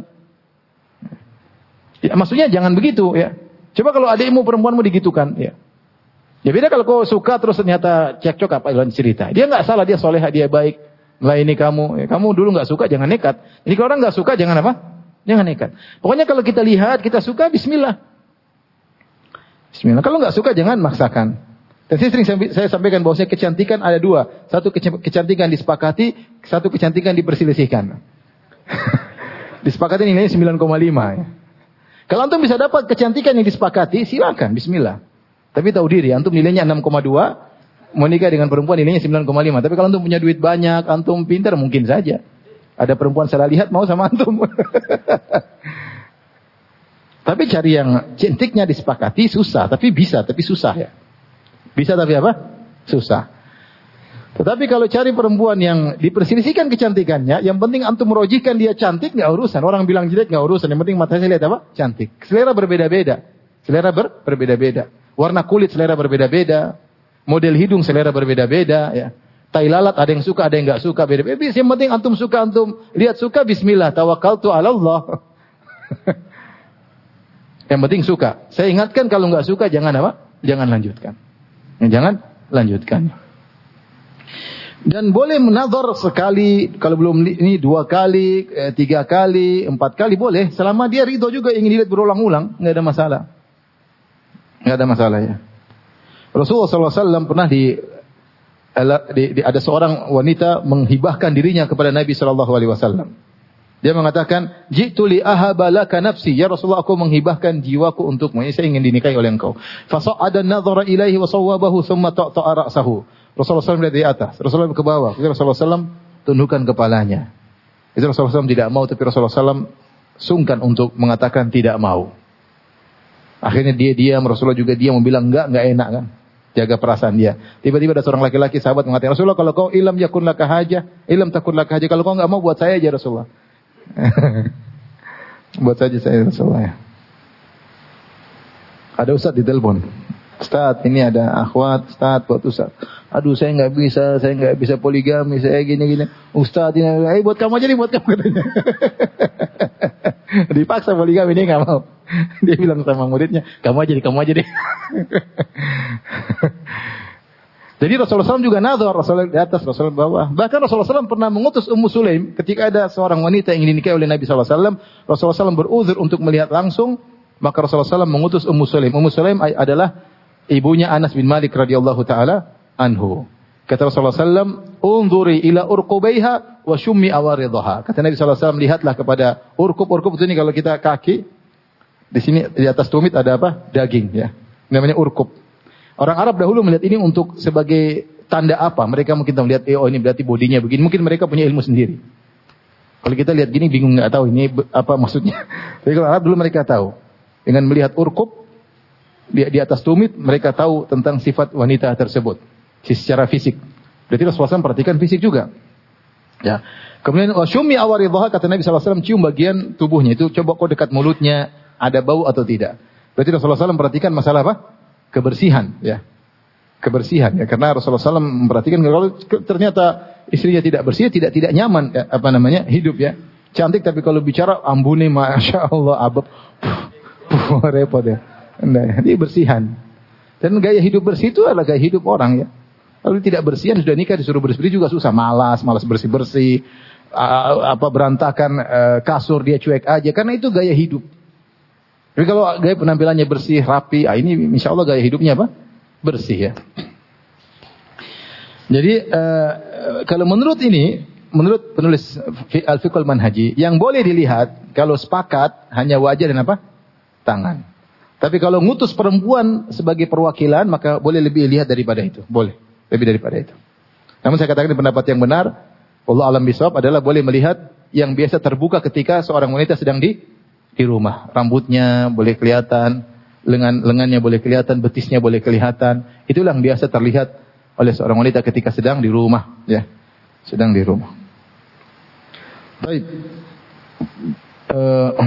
Ya, maksudnya jangan begitu ya. Coba kalau adikmu perempuanmu digitukan, ya. Ya beda kalau kau suka terus ternyata cekcok apa lain cerita. Dia nggak salah, dia soleha, dia baik. Melayani kamu, ya, kamu dulu nggak suka, jangan nekat. Jadi kalau orang nggak suka, jangan apa? Jangan nekat. Pokoknya kalau kita lihat, kita suka, Bismillah. Bismillah. Kalau nggak suka, jangan maksakan. Dan saya sering saya sampaikan bahwasanya kecantikan ada dua. Satu kecantikan disepakati, satu kecantikan diperselisihkan. Disepakati nilainya sembilan koma lima. Ya. Kalau antum bisa dapat kecantikan yang disepakati, silakan, Bismillah. Tapi tahu diri, antum nilainya enam koma dua. Mau nikah dengan perempuan nilainya sembilan koma lima. Tapi kalau antum punya duit banyak, antum pintar, mungkin saja. Ada perempuan salah lihat mau sama antum. Tapi cari yang cantiknya disepakati susah. Tapi bisa, tapi susah ya. Bisa tapi apa? Susah. Tetapi kalau cari perempuan yang diperselisihkan kecantikannya, yang penting antum merojihkan dia cantik, nggak urusan. Orang bilang jelek nggak urusan. Yang penting mata saya lihat apa? Cantik. Selera berbeda-beda. Selera ber berbeda-beda. Warna kulit selera berbeda-beda. Model hidung selera berbeda-beda, ya. Tai lalat ada yang suka, ada yang enggak suka, beda-beda. Yang penting antum suka, antum lihat suka, Bismillah, tawakkaltu 'ala Allah. Yang penting suka. Saya ingatkan kalau enggak suka jangan apa? Jangan lanjutkan. Ya, jangan lanjutkan. Dan boleh menazar sekali, kalau belum ini dua kali, eh, tiga kali, empat kali boleh, selama dia ridho juga ingin dilihat berulang-ulang, enggak ada masalah. Enggak ada masalah ya. Rasulullah shallallahu alaihi wasallam pernah di, di, di ada seorang wanita menghibahkan dirinya kepada Nabi shallallahu alaihi wasallam. Dia mengatakan, "Ji'tu li ahaba laka nafsi." Ya Rasulullah, aku menghibahkan jiwaku untukmu. Ini saya ingin dinikahi oleh engkau. Fa sa'ada an-nadhara ilaihi wa sawwabahu thumma ta'ta'a ra'sahu. Rasulullah shallallahu alaihi wasallam dari atas, Rasulullah ke bawah. Rasulullah shallallahu alaihi wasallam tundukkan kepalanya. Itu Rasulullah shallallahu alaihi wasallam tidak mau, tapi Rasulullah shallallahu alaihi wasallam sungkan untuk mengatakan tidak mau. Akhirnya dia diam, Rasulullah juga diam, membilang enggak, enggak enak kan. Jaga perasaan dia. Tiba-tiba ada seorang laki-laki sahabat mengatakan, Rasulullah kalau kau ilam yakun laka hajah, ilam takun laka hajah. Kalau kau enggak mau buat saya aja Rasulullah. Buat saja saya Rasulullah ya. Ada ustaz di telepon. Ustaz, ini ada akhwat, ustaz buat ustaz. Aduh saya enggak bisa, saya enggak bisa poligami, saya gini-gini. Ustaz ini, eh buat kamu aja nih, buat kamu katanya. Dipaksa poligami, dia enggak mau. Dia bilang sama muridnya, kamu aja deh, kamu aja deh. Jadi Rasulullah shallallahu alaihi wasallam juga nazar, Rasulullah di atas, Rasulullah di bawah. Bahkan Rasulullah shallallahu alaihi wasallam pernah mengutus Ummu Sulaim ketika ada seorang wanita yang ingin dinikahi oleh Nabi shallallahu alaihi wasallam. Rasulullah shallallahu alaihi wasallam beruzur untuk melihat langsung. maka Rasulullah shallallahu alaihi wasallam mengutus Ummu Sulaim. Ummu Sulaim adalah ibunya Anas bin Malik radhiyallahu taala anhu. Kata Rasulullah shallallahu alaihi wasallam, "Unzuri ila urqubaiha wa shummi awaridhaha." Kata Nabi shallallahu alaihi wasallam, lihatlah kepada urqub. Urqub itu ini kalau kita kaki, di sini di atas tumit ada apa? Daging ya. Namanya urqub. Orang Arab dahulu melihat ini untuk sebagai tanda apa? Mereka mungkin melihat, eh, oh ini berarti bodinya begini. Mungkin mereka punya ilmu sendiri. Kalau kita lihat gini bingung nggak tahu ini apa maksudnya. Tapi kalau Arab dulu mereka tahu. Dengan melihat urqub di, di atas tumit, mereka tahu tentang sifat wanita tersebut secara fisik. Berarti Rasulullah shallallahu alaihi wasallam perhatikan fisik juga. Ya. Kemudian wasyumi awaridhaha, kata Nabi shallallahu alaihi wasallam, cium bagian tubuhnya itu, coba kau dekat mulutnya ada bau atau tidak. Berarti Rasulullah shallallahu alaihi wasallam perhatikan masalah apa? Kebersihan, ya. Kebersihan ya, karena Rasulullah shallallahu alaihi wasallam memperhatikan kalau ternyata istrinya tidak bersih, tidak tidak nyaman ya, apa namanya hidup ya. Cantik tapi kalau bicara ambune masya Allah abab, repot ya. Nah, ini bersihan. Dan gaya hidup bersih itu adalah gaya hidup orang ya. Kalau tidak bersihan sudah nikah disuruh bersih juga susah, malas, malas bersih bersih, uh, apa berantakan uh, kasur dia cuek aja, karena itu gaya hidup. Tapi kalau gaya penampilannya bersih, rapi, ah ini insya Allah gaya hidupnya apa? Bersih ya. Jadi uh, kalau menurut ini, menurut penulis Al-Fiqhul Manhaji, yang boleh dilihat kalau sepakat hanya wajah dan apa? Tangan. Tapi kalau ngutus perempuan sebagai perwakilan, maka boleh lebih lihat daripada itu. Boleh. Lebih daripada itu. Namun saya katakan pendapat yang benar, Allah alam bisawab adalah boleh melihat yang biasa terbuka ketika seorang wanita sedang di di rumah. Rambutnya boleh kelihatan, lengan lengannya boleh kelihatan, betisnya boleh kelihatan. Itulah yang biasa terlihat oleh seorang wanita ketika sedang di rumah, ya. Sedang di rumah. Baik. Uh,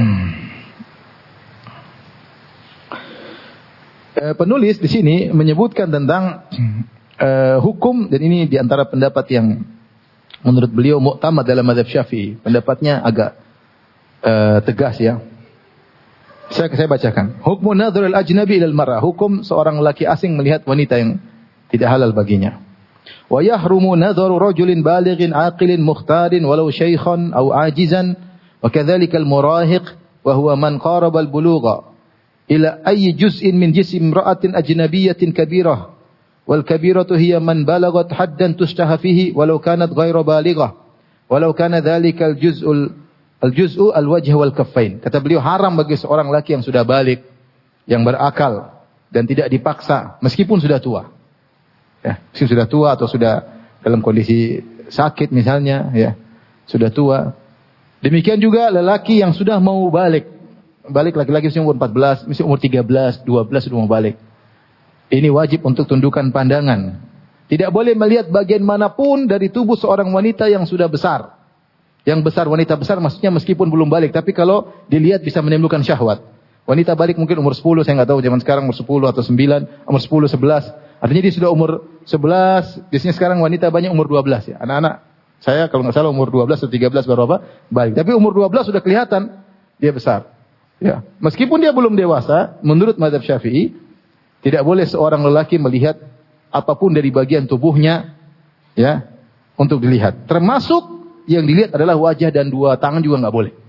uh, penulis di sini menyebutkan tentang uh, hukum, dan ini diantara pendapat yang menurut beliau mu'tamad dalam mazhab Syafi'i. Pendapatnya agak uh, tegas ya. Saya saya bacakan. Hukmun nadhurul ajnabi ilal mar'ah. Hukum seorang lelaki asing melihat wanita yang tidak halal baginya. Wa yahrumu nadharu rajulin balighin aqilin mukhtarin walau syaikhan aw ajizan wa kadzalika al-murahiq wa huwa man qaraba al-bulugha ila ayyi juz'in min jism imra'atin ajnabiyyatin kabirah wal kabiratu hiya man balagat haddan tushtaha fihi walau kanat ghayra balighah walau kana dzalika al-juz'ul al-juz'u al-wajh wal kaffain. Kata beliau, haram bagi seorang laki yang sudah balik, yang berakal dan tidak dipaksa meskipun sudah tua. Ya, meskipun sudah tua atau sudah dalam kondisi sakit misalnya, ya, sudah tua. Demikian juga lelaki yang sudah mau balik. Balik laki-laki usia umur empat belas, misalnya umur tiga belas, dua belas sudah mau balik. Ini wajib untuk tundukkan pandangan. Tidak boleh melihat bagian manapun dari tubuh seorang wanita yang sudah besar. Yang besar, wanita besar maksudnya meskipun belum balik, tapi kalau dilihat bisa menimbulkan syahwat. Wanita balik mungkin umur sepuluh, saya nggak tahu zaman sekarang umur sepuluh atau sembilan, umur sepuluh, sebelas. Artinya dia sudah umur sebelas, biasanya sekarang wanita banyak umur dua belas ya. Anak-anak saya kalau nggak salah umur dua belas atau tiga belas baru apa? Balik. Tapi umur dua belas sudah kelihatan dia besar. Ya, meskipun dia belum dewasa, menurut mazhab Syafi'i tidak boleh seorang lelaki melihat apapun dari bagian tubuhnya ya untuk dilihat. Termasuk yang dilihat adalah wajah dan dua tangan juga nggak boleh.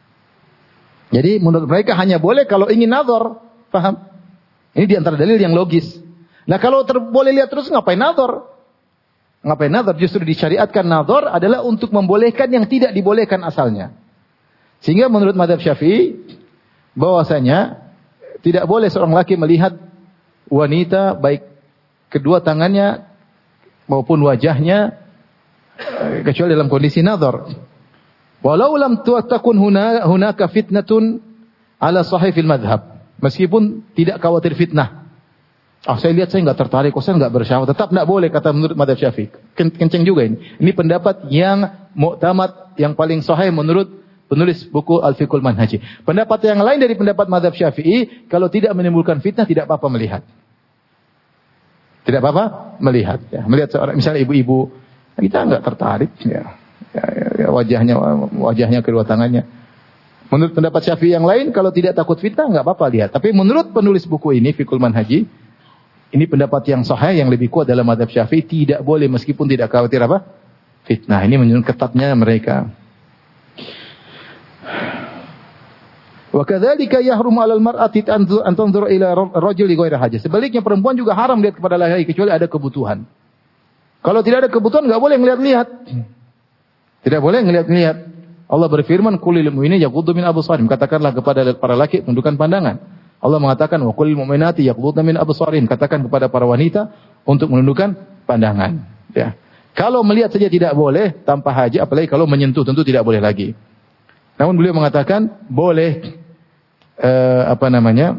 Jadi menurut mereka hanya boleh kalau ingin nazar, paham? Ini diantara dalil yang logis. Nah kalau ter- boleh lihat terus ngapain nazar? Ngapain nazar? Justru disyariatkan nazar adalah untuk membolehkan yang tidak dibolehkan asalnya. Sehingga menurut mazhab Syafi'i bahwasanya tidak boleh seorang laki melihat wanita baik kedua tangannya maupun wajahnya kecuali dalam kondisi nazar. Walau lam takun hunaka fitnatun ala sahifil madhab. Meskipun tidak khawatir fitnah. Ah, saya lihat saya enggak tertarik, kok saya enggak bersyahwat. Tetap enggak boleh kata menurut mazhab Syafi'i. Kenceng juga ini. Ini pendapat yang mu'tamad, yang paling sahih menurut penulis buku Al-Fiqhul Manhaji. Pendapat yang lain dari pendapat mazhab Syafi'i, kalau tidak menimbulkan fitnah tidak apa-apa melihat. Tidak apa-apa melihat. Ya. Melihat seorang misalnya ibu-ibu, kita enggak tertarik. Ya. Ya, ya, ya, wajahnya, wajahnya kedua tangannya. Menurut pendapat Syafi'i yang lain, kalau tidak takut fitnah enggak apa-apa lihat. Tapi menurut penulis buku ini, Fiqhul Manhaji, ini pendapat yang sahih yang lebih kuat dalam mazhab Syafi'i, tidak boleh meskipun tidak khawatir apa? Fitnah. Ini menunjukkan ketatnya mereka. Wa kadzalika yahrumu 'alal mar'ati an tanzura ila rajuli ghairi hajah. Sebaliknya perempuan juga haram lihat kepada laki-laki kecuali ada kebutuhan. Kalau tidak ada kebutuhan enggak boleh ngelihat-lihat. Tidak boleh ngelihat-lihat. Allah berfirman, "Qul lil mu'minina yaghuddu min absarihim." Katakanlah kepada para laki tundukkan pandangan. Allah mengatakan, "Wa qul lil mu'minati yaghuddna min absarihim." Katakan kepada para wanita untuk menundukkan pandangan. Ya. Kalau melihat saja tidak boleh tanpa hajat, apalagi kalau menyentuh tentu tidak boleh lagi. Namun beliau mengatakan boleh Uh, apa namanya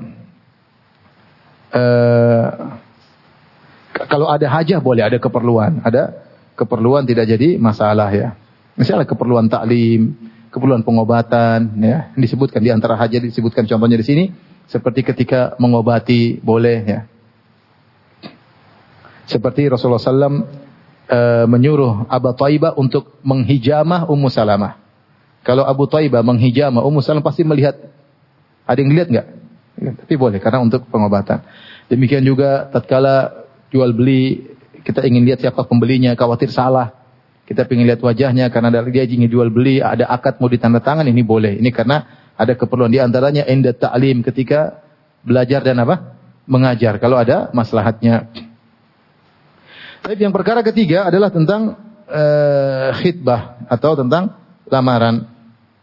uh, kalau ada hajah boleh, ada keperluan, ada keperluan tidak jadi masalah ya. Misalnya keperluan taklim, keperluan pengobatan ya, disebutkan di antara hajah disebutkan contohnya di sini seperti ketika mengobati boleh ya. Seperti Rasulullah sallallahu alaihi wasallam uh, menyuruh Abu Thaibah untuk menghijamah Ummu Salamah. Kalau Abu Thaibah menghijamah Ummu Salamah pasti melihat. Ada yang lihat enggak? Ya, tapi boleh karena untuk pengobatan. Demikian juga tatkala jual beli, kita ingin lihat siapa pembelinya, khawatir salah. Kita ingin lihat wajahnya karena dia ingin jual beli, ada akad mau ditandatangan, ini boleh. Ini karena ada keperluan di antaranya inda ta'lim, ketika belajar dan apa? Mengajar kalau ada maslahatnya. Tapi yang perkara ketiga adalah tentang uh, khitbah atau tentang lamaran.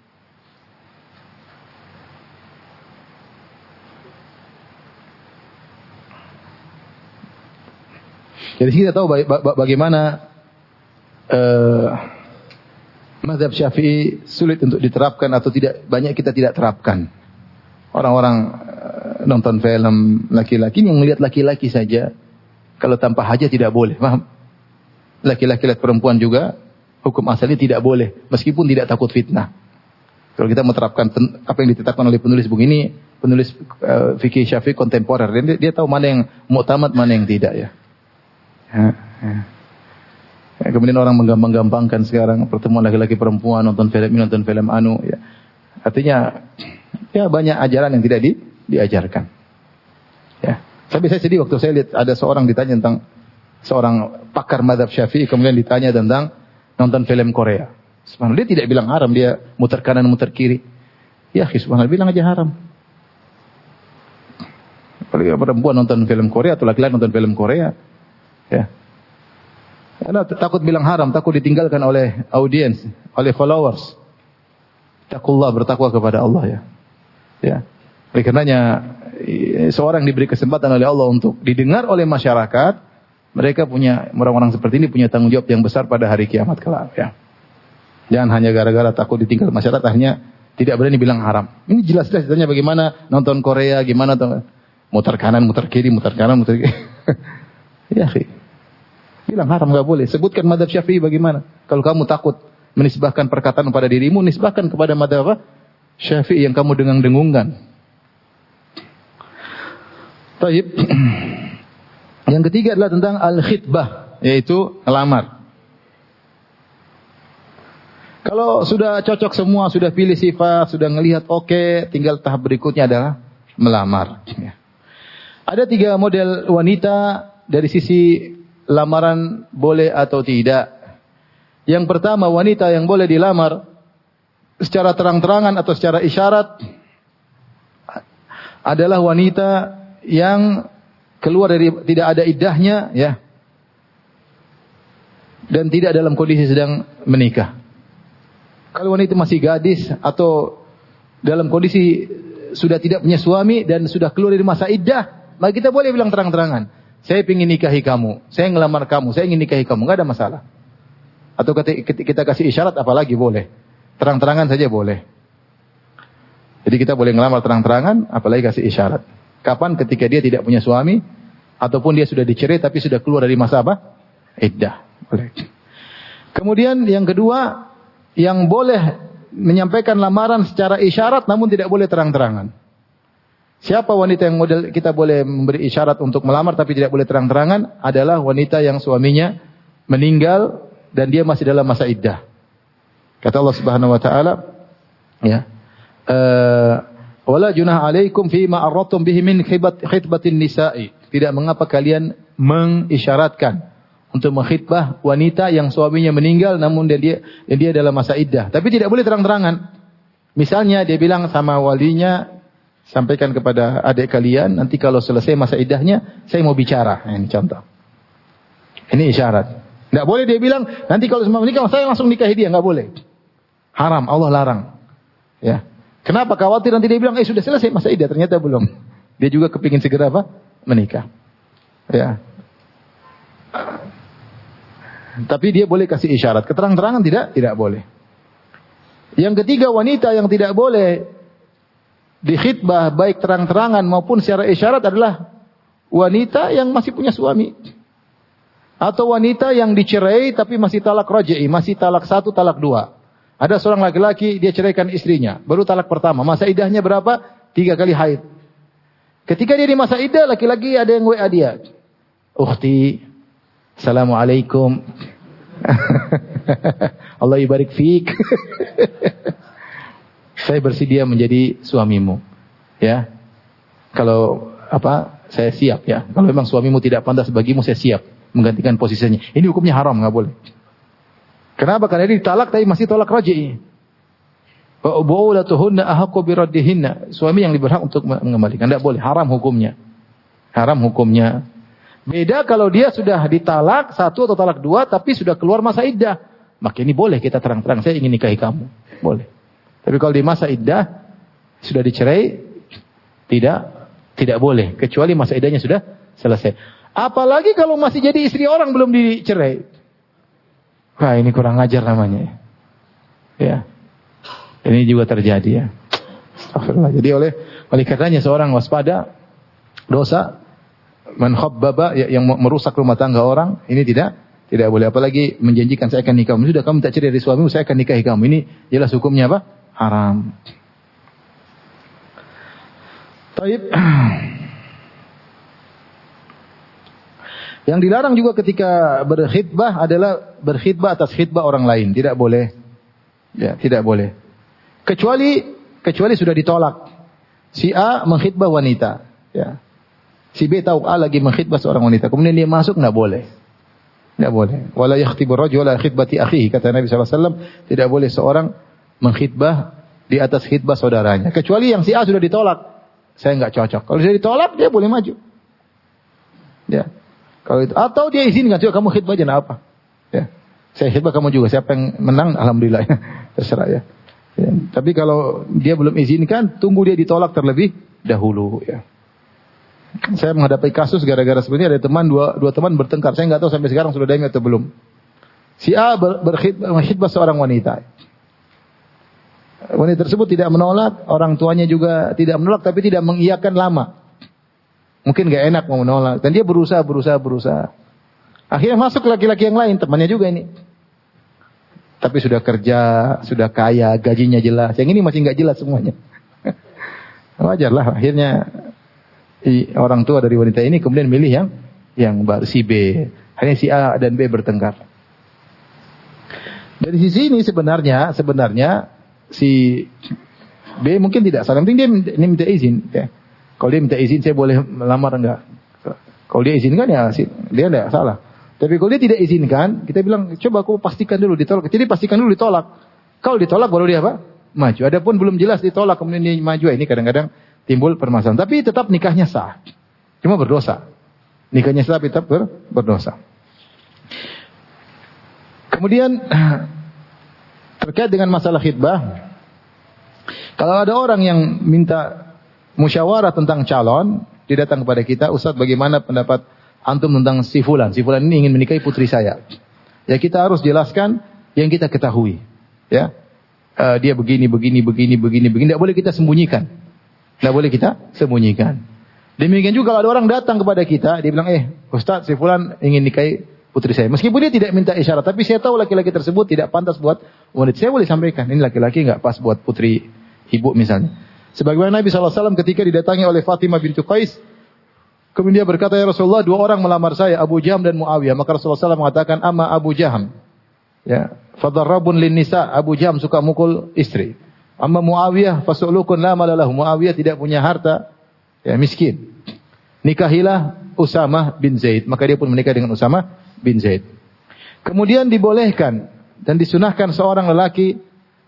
Jadi kita tahu bagaimana uh, mazhab Syafi'i sulit untuk diterapkan atau tidak, banyak kita tidak terapkan. Orang-orang uh, nonton film laki-laki yang melihat laki-laki saja, kalau tanpa hajat tidak boleh. Paham? Laki-laki lihat perempuan juga hukum asalnya tidak boleh, meskipun tidak takut fitnah. Kalau kita menerapkan apa yang ditetapkan oleh penulis buku ini, penulis uh, fikih Syafi'i kontemporer, dia, dia tahu mana yang mu'tamad, mana yang tidak ya. Ya, ya. Ya, kemudian orang menggampang-gampangkan sekarang pertemuan laki-laki perempuan nonton film ini nonton film anu ya. Artinya ya banyak ajaran yang tidak di, diajarkan. Ya. Tapi saya sedih waktu saya lihat ada seorang ditanya tentang seorang pakar mazhab Syafi'i kemudian ditanya tentang nonton film Korea. Subhanallah, dia tidak bilang haram, dia muter kanan muter kiri. Ya, subhanallah bilang aja haram. Apalagi perempuan nonton film Korea atau laki-laki nonton film Korea. Ya. Karena takut bilang haram, takut ditinggalkan oleh audiens, oleh followers. Taqullah, bertakwa kepada Allah ya. Ya. Oleh karenanya seorang diberi kesempatan oleh Allah untuk didengar oleh masyarakat, mereka punya orang-orang seperti ini punya tanggung jawab yang besar pada hari kiamat kelak ya. Jangan hanya gara-gara takut ditinggal masyarakat akhirnya tidak berani bilang haram. Ini jelas-jelas ditanya bagaimana nonton Korea, gimana tuh muter kanan, muter kiri, muter kanan, muter kiri. Ya, akhi. Bilang haram enggak boleh. Sebutkan mazhab Syafi'i bagaimana? Kalau kamu takut menisbahkan perkataan pada dirimu, nisbahkan kepada mazhab apa? Syafi'i yang kamu dengang-dengungkan. Baik. Yang ketiga adalah tentang al-khitbah, yaitu ngelamar. Kalau sudah cocok semua, sudah pilih sifat, sudah ngelihat oke, okay, tinggal tahap berikutnya adalah melamar. Ada tiga model wanita dari sisi lamaran boleh atau tidak. Yang pertama, wanita yang boleh dilamar secara terang-terangan atau secara isyarat adalah wanita yang keluar dari tidak ada iddahnya ya. Dan tidak dalam kondisi sedang menikah. Kalau wanita masih gadis atau dalam kondisi sudah tidak punya suami dan sudah keluar dari masa iddah, maka kita boleh bilang terang-terangan. Saya ingin nikahi kamu, saya ngelamar kamu, saya ingin nikahi kamu, enggak ada masalah. Atau kita kasih isyarat apalagi boleh. Terang-terangan saja boleh. Jadi kita boleh ngelamar terang-terangan, apalagi kasih isyarat. Kapan? Ketika dia tidak punya suami, ataupun dia sudah dicerai tapi sudah keluar dari masa apa? Iddah. Boleh. Kemudian yang kedua, yang boleh menyampaikan lamaran secara isyarat namun tidak boleh terang-terangan. Siapa wanita yang model kita boleh memberi isyarat untuk melamar tapi tidak boleh terang-terangan adalah wanita yang suaminya meninggal dan dia masih dalam masa iddah. Kata Allah Subhanahu wa taala, ya. Eh, wala junah alaikum fima arradtum bihi min khitbatin nisa'i. Tidak mengapa kalian mengisyaratkan untuk mengkhitbah wanita yang suaminya meninggal namun dia dia, dia dalam masa iddah. Tapi tidak boleh terang-terangan. Misalnya dia bilang sama walinya, sampaikan kepada adik kalian, nanti kalau selesai masa iddahnya, saya mau bicara. Nah, ini contoh. Ini isyarat. Tidak boleh dia bilang, nanti kalau semua menikah, saya langsung nikahi dia. Nggak boleh. Haram, Allah larang. Ya. Kenapa? Khawatir nanti dia bilang, eh sudah selesai masa iddah. Ternyata belum. Dia juga kepingin segera apa? Menikah. Ya. Tapi dia boleh kasih isyarat. Keterang-terangan tidak? Tidak boleh. Yang ketiga, wanita yang tidak boleh dikhitbah baik terang-terangan maupun secara isyarat adalah wanita yang masih punya suami. Atau wanita yang dicerai tapi masih talak raj'i, masih talak satu, talak dua. Ada seorang laki-laki, dia ceraikan istrinya, baru talak pertama. Masa iddahnya berapa? Tiga kali haid. Ketika dia di masa iddah, laki-laki ada yang W A dia. Ukhti, assalamualaikum. Allah ibarik fiik. Saya bersedia menjadi suamimu. Ya. Kalau apa? Saya siap ya. Kalau memang suamimu tidak pantas bagimu, saya siap menggantikan posisinya. Ini hukumnya haram, enggak boleh. Kenapa? Karena dia ditalak tapi masih tolak raj'i. Wa bu'ulatuhunna ahaqqu biraddihinna. Suami yang lebih berhak untuk mengembalikan. Enggak boleh, haram hukumnya. Haram hukumnya. Beda kalau dia sudah ditalak satu atau talak dua tapi sudah keluar masa iddah. Maka ini boleh kita terang-terang, saya ingin nikahi kamu. Boleh. Tapi kalau di masa iddah sudah dicerai, tidak tidak boleh kecuali masa iddahnya sudah selesai. Apalagi kalau masih jadi istri orang belum dicerai. Wah, ini kurang ajar namanya. Ya. Ini juga terjadi ya. Astagfirullah. Jadi oleh oleh karenanya seorang waspada dosa man khabbaba yang merusak rumah tangga orang, ini tidak tidak boleh, apalagi menjanjikan saya akan nikah. Sudah kamu tak cerai dari suamimu, saya akan nikahi kamu. Ini jelas hukumnya apa? Haram. Taib. Yang dilarang juga ketika berkhitbah adalah berkhitbah atas khitbah orang lain, tidak boleh. Ya, tidak boleh. Kecuali kecuali sudah ditolak. Si A mengkhitbah wanita, ya. Si B tahu A lagi mengkhitbah seorang wanita, kemudian dia masuk, enggak boleh. Enggak boleh. Wala yakhtibur rajul ala khitbati akhihi, kata Nabi sallallahu alaihi wasallam, tidak boleh seorang mengkhitbah di atas khitbah saudaranya. Kecuali yang si A sudah ditolak. Saya enggak cocok. Kalau sudah ditolak, dia boleh maju. Ya. Kalau itu, atau dia izinkan, coba kamu khitbah aja, apa? Ya. Saya khitbah, kamu juga. Siapa yang menang, alhamdulillah. Ya. Terserah ya. Ya. Tapi kalau dia belum izinkan, tunggu dia ditolak terlebih dahulu. Ya. Saya menghadapi kasus gara-gara sebenarnya ada teman dua dua teman bertengkar. Saya nggak tahu sampai sekarang sudah damai atau belum. Si A ber, berkhitbah seorang wanita. Wanita tersebut tidak menolak, orang tuanya juga tidak menolak, tapi tidak mengiyakan lama. Mungkin gak enak mau menolak. Dan dia berusaha, berusaha, berusaha. Akhirnya masuk laki-laki yang lain, temannya juga ini. Tapi sudah kerja, sudah kaya, gajinya jelas. Yang ini masih gak jelas semuanya. Wajarlah, akhirnya orang tua dari wanita ini kemudian milih yang yang baru, si B. Hanya si A dan B bertengkar. Dari sisi ini sebenarnya, sebenarnya si B mungkin tidak salah. Penting dia minta izin. Ya. Kalau dia minta izin, saya boleh melamar enggak? Kalau dia izinkan ya dia enggak salah. Tapi kalau dia tidak izinkan, kita bilang coba aku pastikan dulu ditolak. Jadi pastikan dulu ditolak. Kalau ditolak baru dia apa? Maju. Adapun belum jelas ditolak kemudian dia maju, ini kadang-kadang timbul permasalahan. Tapi tetap nikahnya sah. Cuma berdosa. Nikahnya sah tetap ber, berdosa. Kemudian terkait dengan masalah khitbah, kalau ada orang yang minta musyawarah tentang calon, dia datang kepada kita, Ustaz bagaimana pendapat antum tentang si fulan? Si fulan ini ingin menikahi putri saya. Ya kita harus jelaskan yang kita ketahui. Ya, uh, dia begini, begini, begini, begini, begini. Tidak boleh kita sembunyikan. Tidak boleh kita sembunyikan. Demikian juga kalau ada orang datang kepada kita, dia bilang, eh Ustaz si fulan ingin nikahi putri saya. Meskipun dia tidak minta isyarat, tapi saya tahu laki-laki tersebut tidak pantas buat wanita. Saya boleh sampaikan, ini laki-laki enggak pas buat putri ibu misalnya. Sebagaimana Nabi shallallahu alaihi wasallam ketika didatangi oleh Fatimah bintu Qais, kemudian dia berkata, ya Rasulullah, dua orang melamar saya, Abu Jaham dan Muawiyah. Maka Rasulullah shallallahu alaihi wasallam mengatakan, amma Abu Jaham, ya, fadarrabun lin nisa, Abu Jaham suka mukul istri. Amma Muawiyah fasulukun la malalahu, Muawiyah tidak punya harta, ya miskin. Nikahilah Usamah bin Zaid. Maka dia pun menikah dengan Usamah bin Zaid. Kemudian dibolehkan dan disunahkan seorang lelaki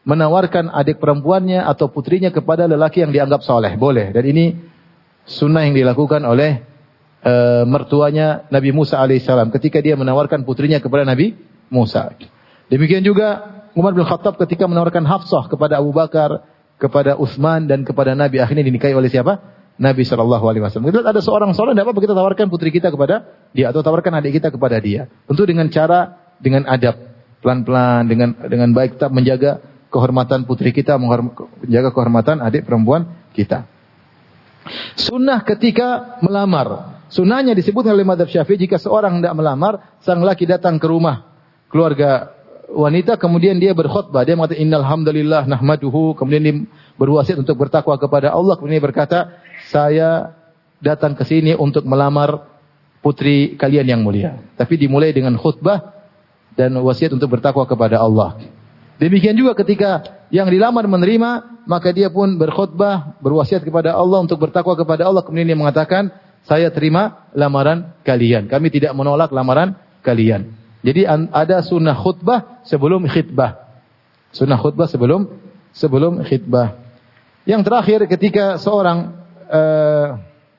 menawarkan adik perempuannya atau putrinya kepada lelaki yang dianggap soleh. Boleh. Dan ini sunnah yang dilakukan oleh uh, mertuanya Nabi Musa alaihissalam ketika dia menawarkan putrinya kepada Nabi Musa. Demikian juga Umar bin Khattab ketika menawarkan Hafsah kepada Abu Bakar, kepada Utsman dan kepada Nabi, akhirnya dinikahi oleh siapa? Nabi sallallahu alaihi wasallam. Kita ada seorang soleh, tidak apa-apa kita tawarkan putri kita kepada dia atau tawarkan adik kita kepada dia. Tentu dengan cara, dengan adab, pelan-pelan, dengan dengan baik, tetap menjaga kehormatan putri kita, menjaga kehormatan adik perempuan kita. Sunnah ketika melamar. Sunnahnya disebut oleh mazhab Syafi'i, jika seorang hendak melamar, sang laki datang ke rumah keluarga wanita, kemudian dia berkhutbah, dia mengatakan innal hamdalillah nahmaduhu, kemudian dia berwasiat untuk bertakwa kepada Allah, kemudian dia berkata, saya datang ke sini untuk melamar putri kalian yang mulia. Tapi dimulai dengan khutbah dan wasiat untuk bertakwa kepada Allah. Demikian juga ketika yang dilamar menerima, maka dia pun berkhutbah, berwasiat kepada Allah untuk bertakwa kepada Allah, kemudian dia mengatakan, saya terima lamaran kalian. Kami tidak menolak lamaran kalian. Jadi ada sunnah khutbah sebelum khitbah. Sunnah khutbah sebelum sebelum khitbah. Yang terakhir, ketika seorang uh,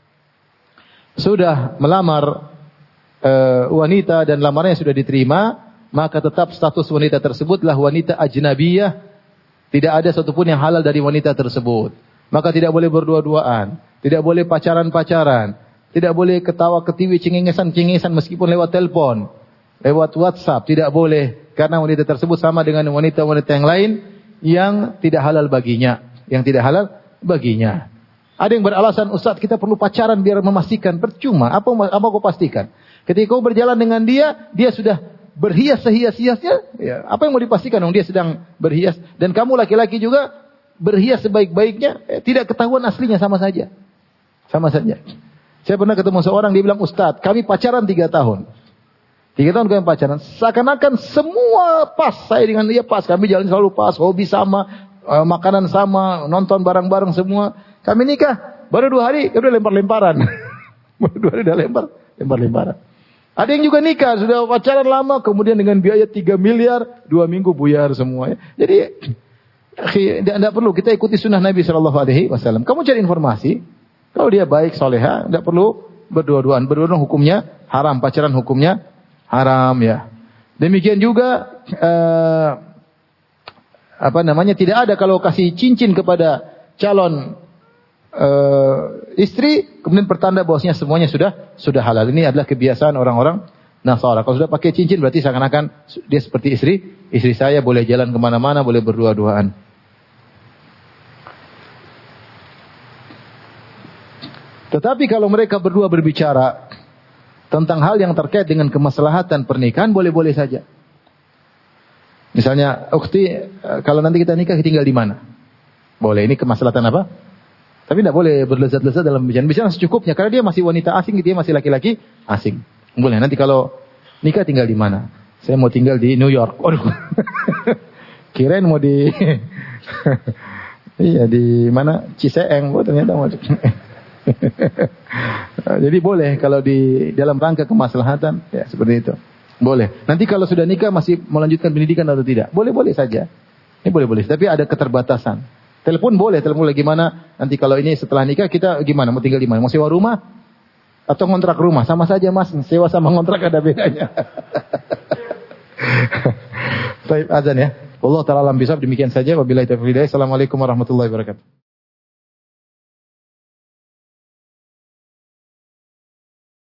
sudah melamar uh, wanita dan lamarannya sudah diterima, maka tetap status wanita tersebutlah wanita ajnabiyah. Tidak ada satupun yang halal dari wanita tersebut. Maka tidak boleh berdua-duaan, tidak boleh pacaran-pacaran, tidak boleh ketawa-ketiwi, cengengesan-cengengesan meskipun lewat telepon, lewat WhatsApp, tidak boleh. Karena wanita tersebut sama dengan wanita-wanita yang lain yang tidak halal baginya. Yang tidak halal baginya. Ada yang beralasan, Ustaz kita perlu pacaran biar memastikan. Percuma, apa apa kau pastikan? Ketika kau berjalan dengan dia, dia sudah berhias sehias-hiasnya, ya, apa yang mau dipastikan? Dong, dia sedang berhias. Dan kamu laki-laki juga berhias sebaik-baiknya, eh, tidak ketahuan aslinya, sama saja. Sama saja. Saya pernah ketemu seorang, dia bilang, Ustaz kami pacaran tiga tahun. Tiga tahun kami pacaran, seakan-akan semua pas, saya dengan dia pas, kami jalan selalu pas, hobi sama, uh, makanan sama, nonton bareng-bareng semua. Kami nikah, baru dua hari, udah lempar-lemparan. Baru dua hari udah lempar, lempar-lemparan. Ada yang juga nikah, sudah pacaran lama, kemudian dengan biaya tiga miliar, dua minggu buyar semua. Jadi, tidak perlu, kita ikuti sunnah Nabi shallallahu alaihi wasallam. Kamu cari informasi, kalau dia baik, soleha, tidak perlu berdua-duaan. Berdua-duaan hukumnya haram, pacaran hukumnya haram, ya. Demikian juga uh, apa namanya, tidak ada kalau kasih cincin kepada calon uh, istri kemudian pertanda bahwasanya semuanya sudah sudah halal. Ini adalah kebiasaan orang-orang Nasara. Kalau sudah pakai cincin berarti seakan-akan dia seperti istri istri saya, boleh jalan kemana-mana, boleh berdua-duaan. Tetapi kalau mereka berdua berbicara tentang hal yang terkait dengan kemaslahatan pernikahan, boleh-boleh saja. Misalnya, ukhti, kalau nanti kita nikah tinggal di mana? Boleh, ini kemaslahatan apa? Tapi tidak boleh berlezat-lezat dalam bicara. Bicara secukupnya, karena dia masih wanita asing, dia masih laki-laki asing. Boleh, nanti kalau nikah tinggal di mana? Saya mau tinggal di New York. Waduh. Kirain mau di iya, di mana? Ciseeng, oh, ternyata mau. Jadi boleh kalau di dalam rangka kemaslahatan, ya seperti itu. Boleh. Nanti kalau sudah nikah masih melanjutkan pendidikan atau tidak? Boleh-boleh saja. Ini boleh-boleh. Tapi ada keterbatasan. Telepon boleh, telepon lagi gimana? Nanti kalau ini setelah nikah kita gimana? Mau tinggal di mana? Mau sewa rumah atau ngontrak rumah? Sama saja Mas, sewa sama ngontrak ada bedanya. Baik, azan ya. Allah taala alam bisawab, demikian saja. Wabillahi taufiq hidayah. Assalamualaikum warahmatullahi wabarakatuh.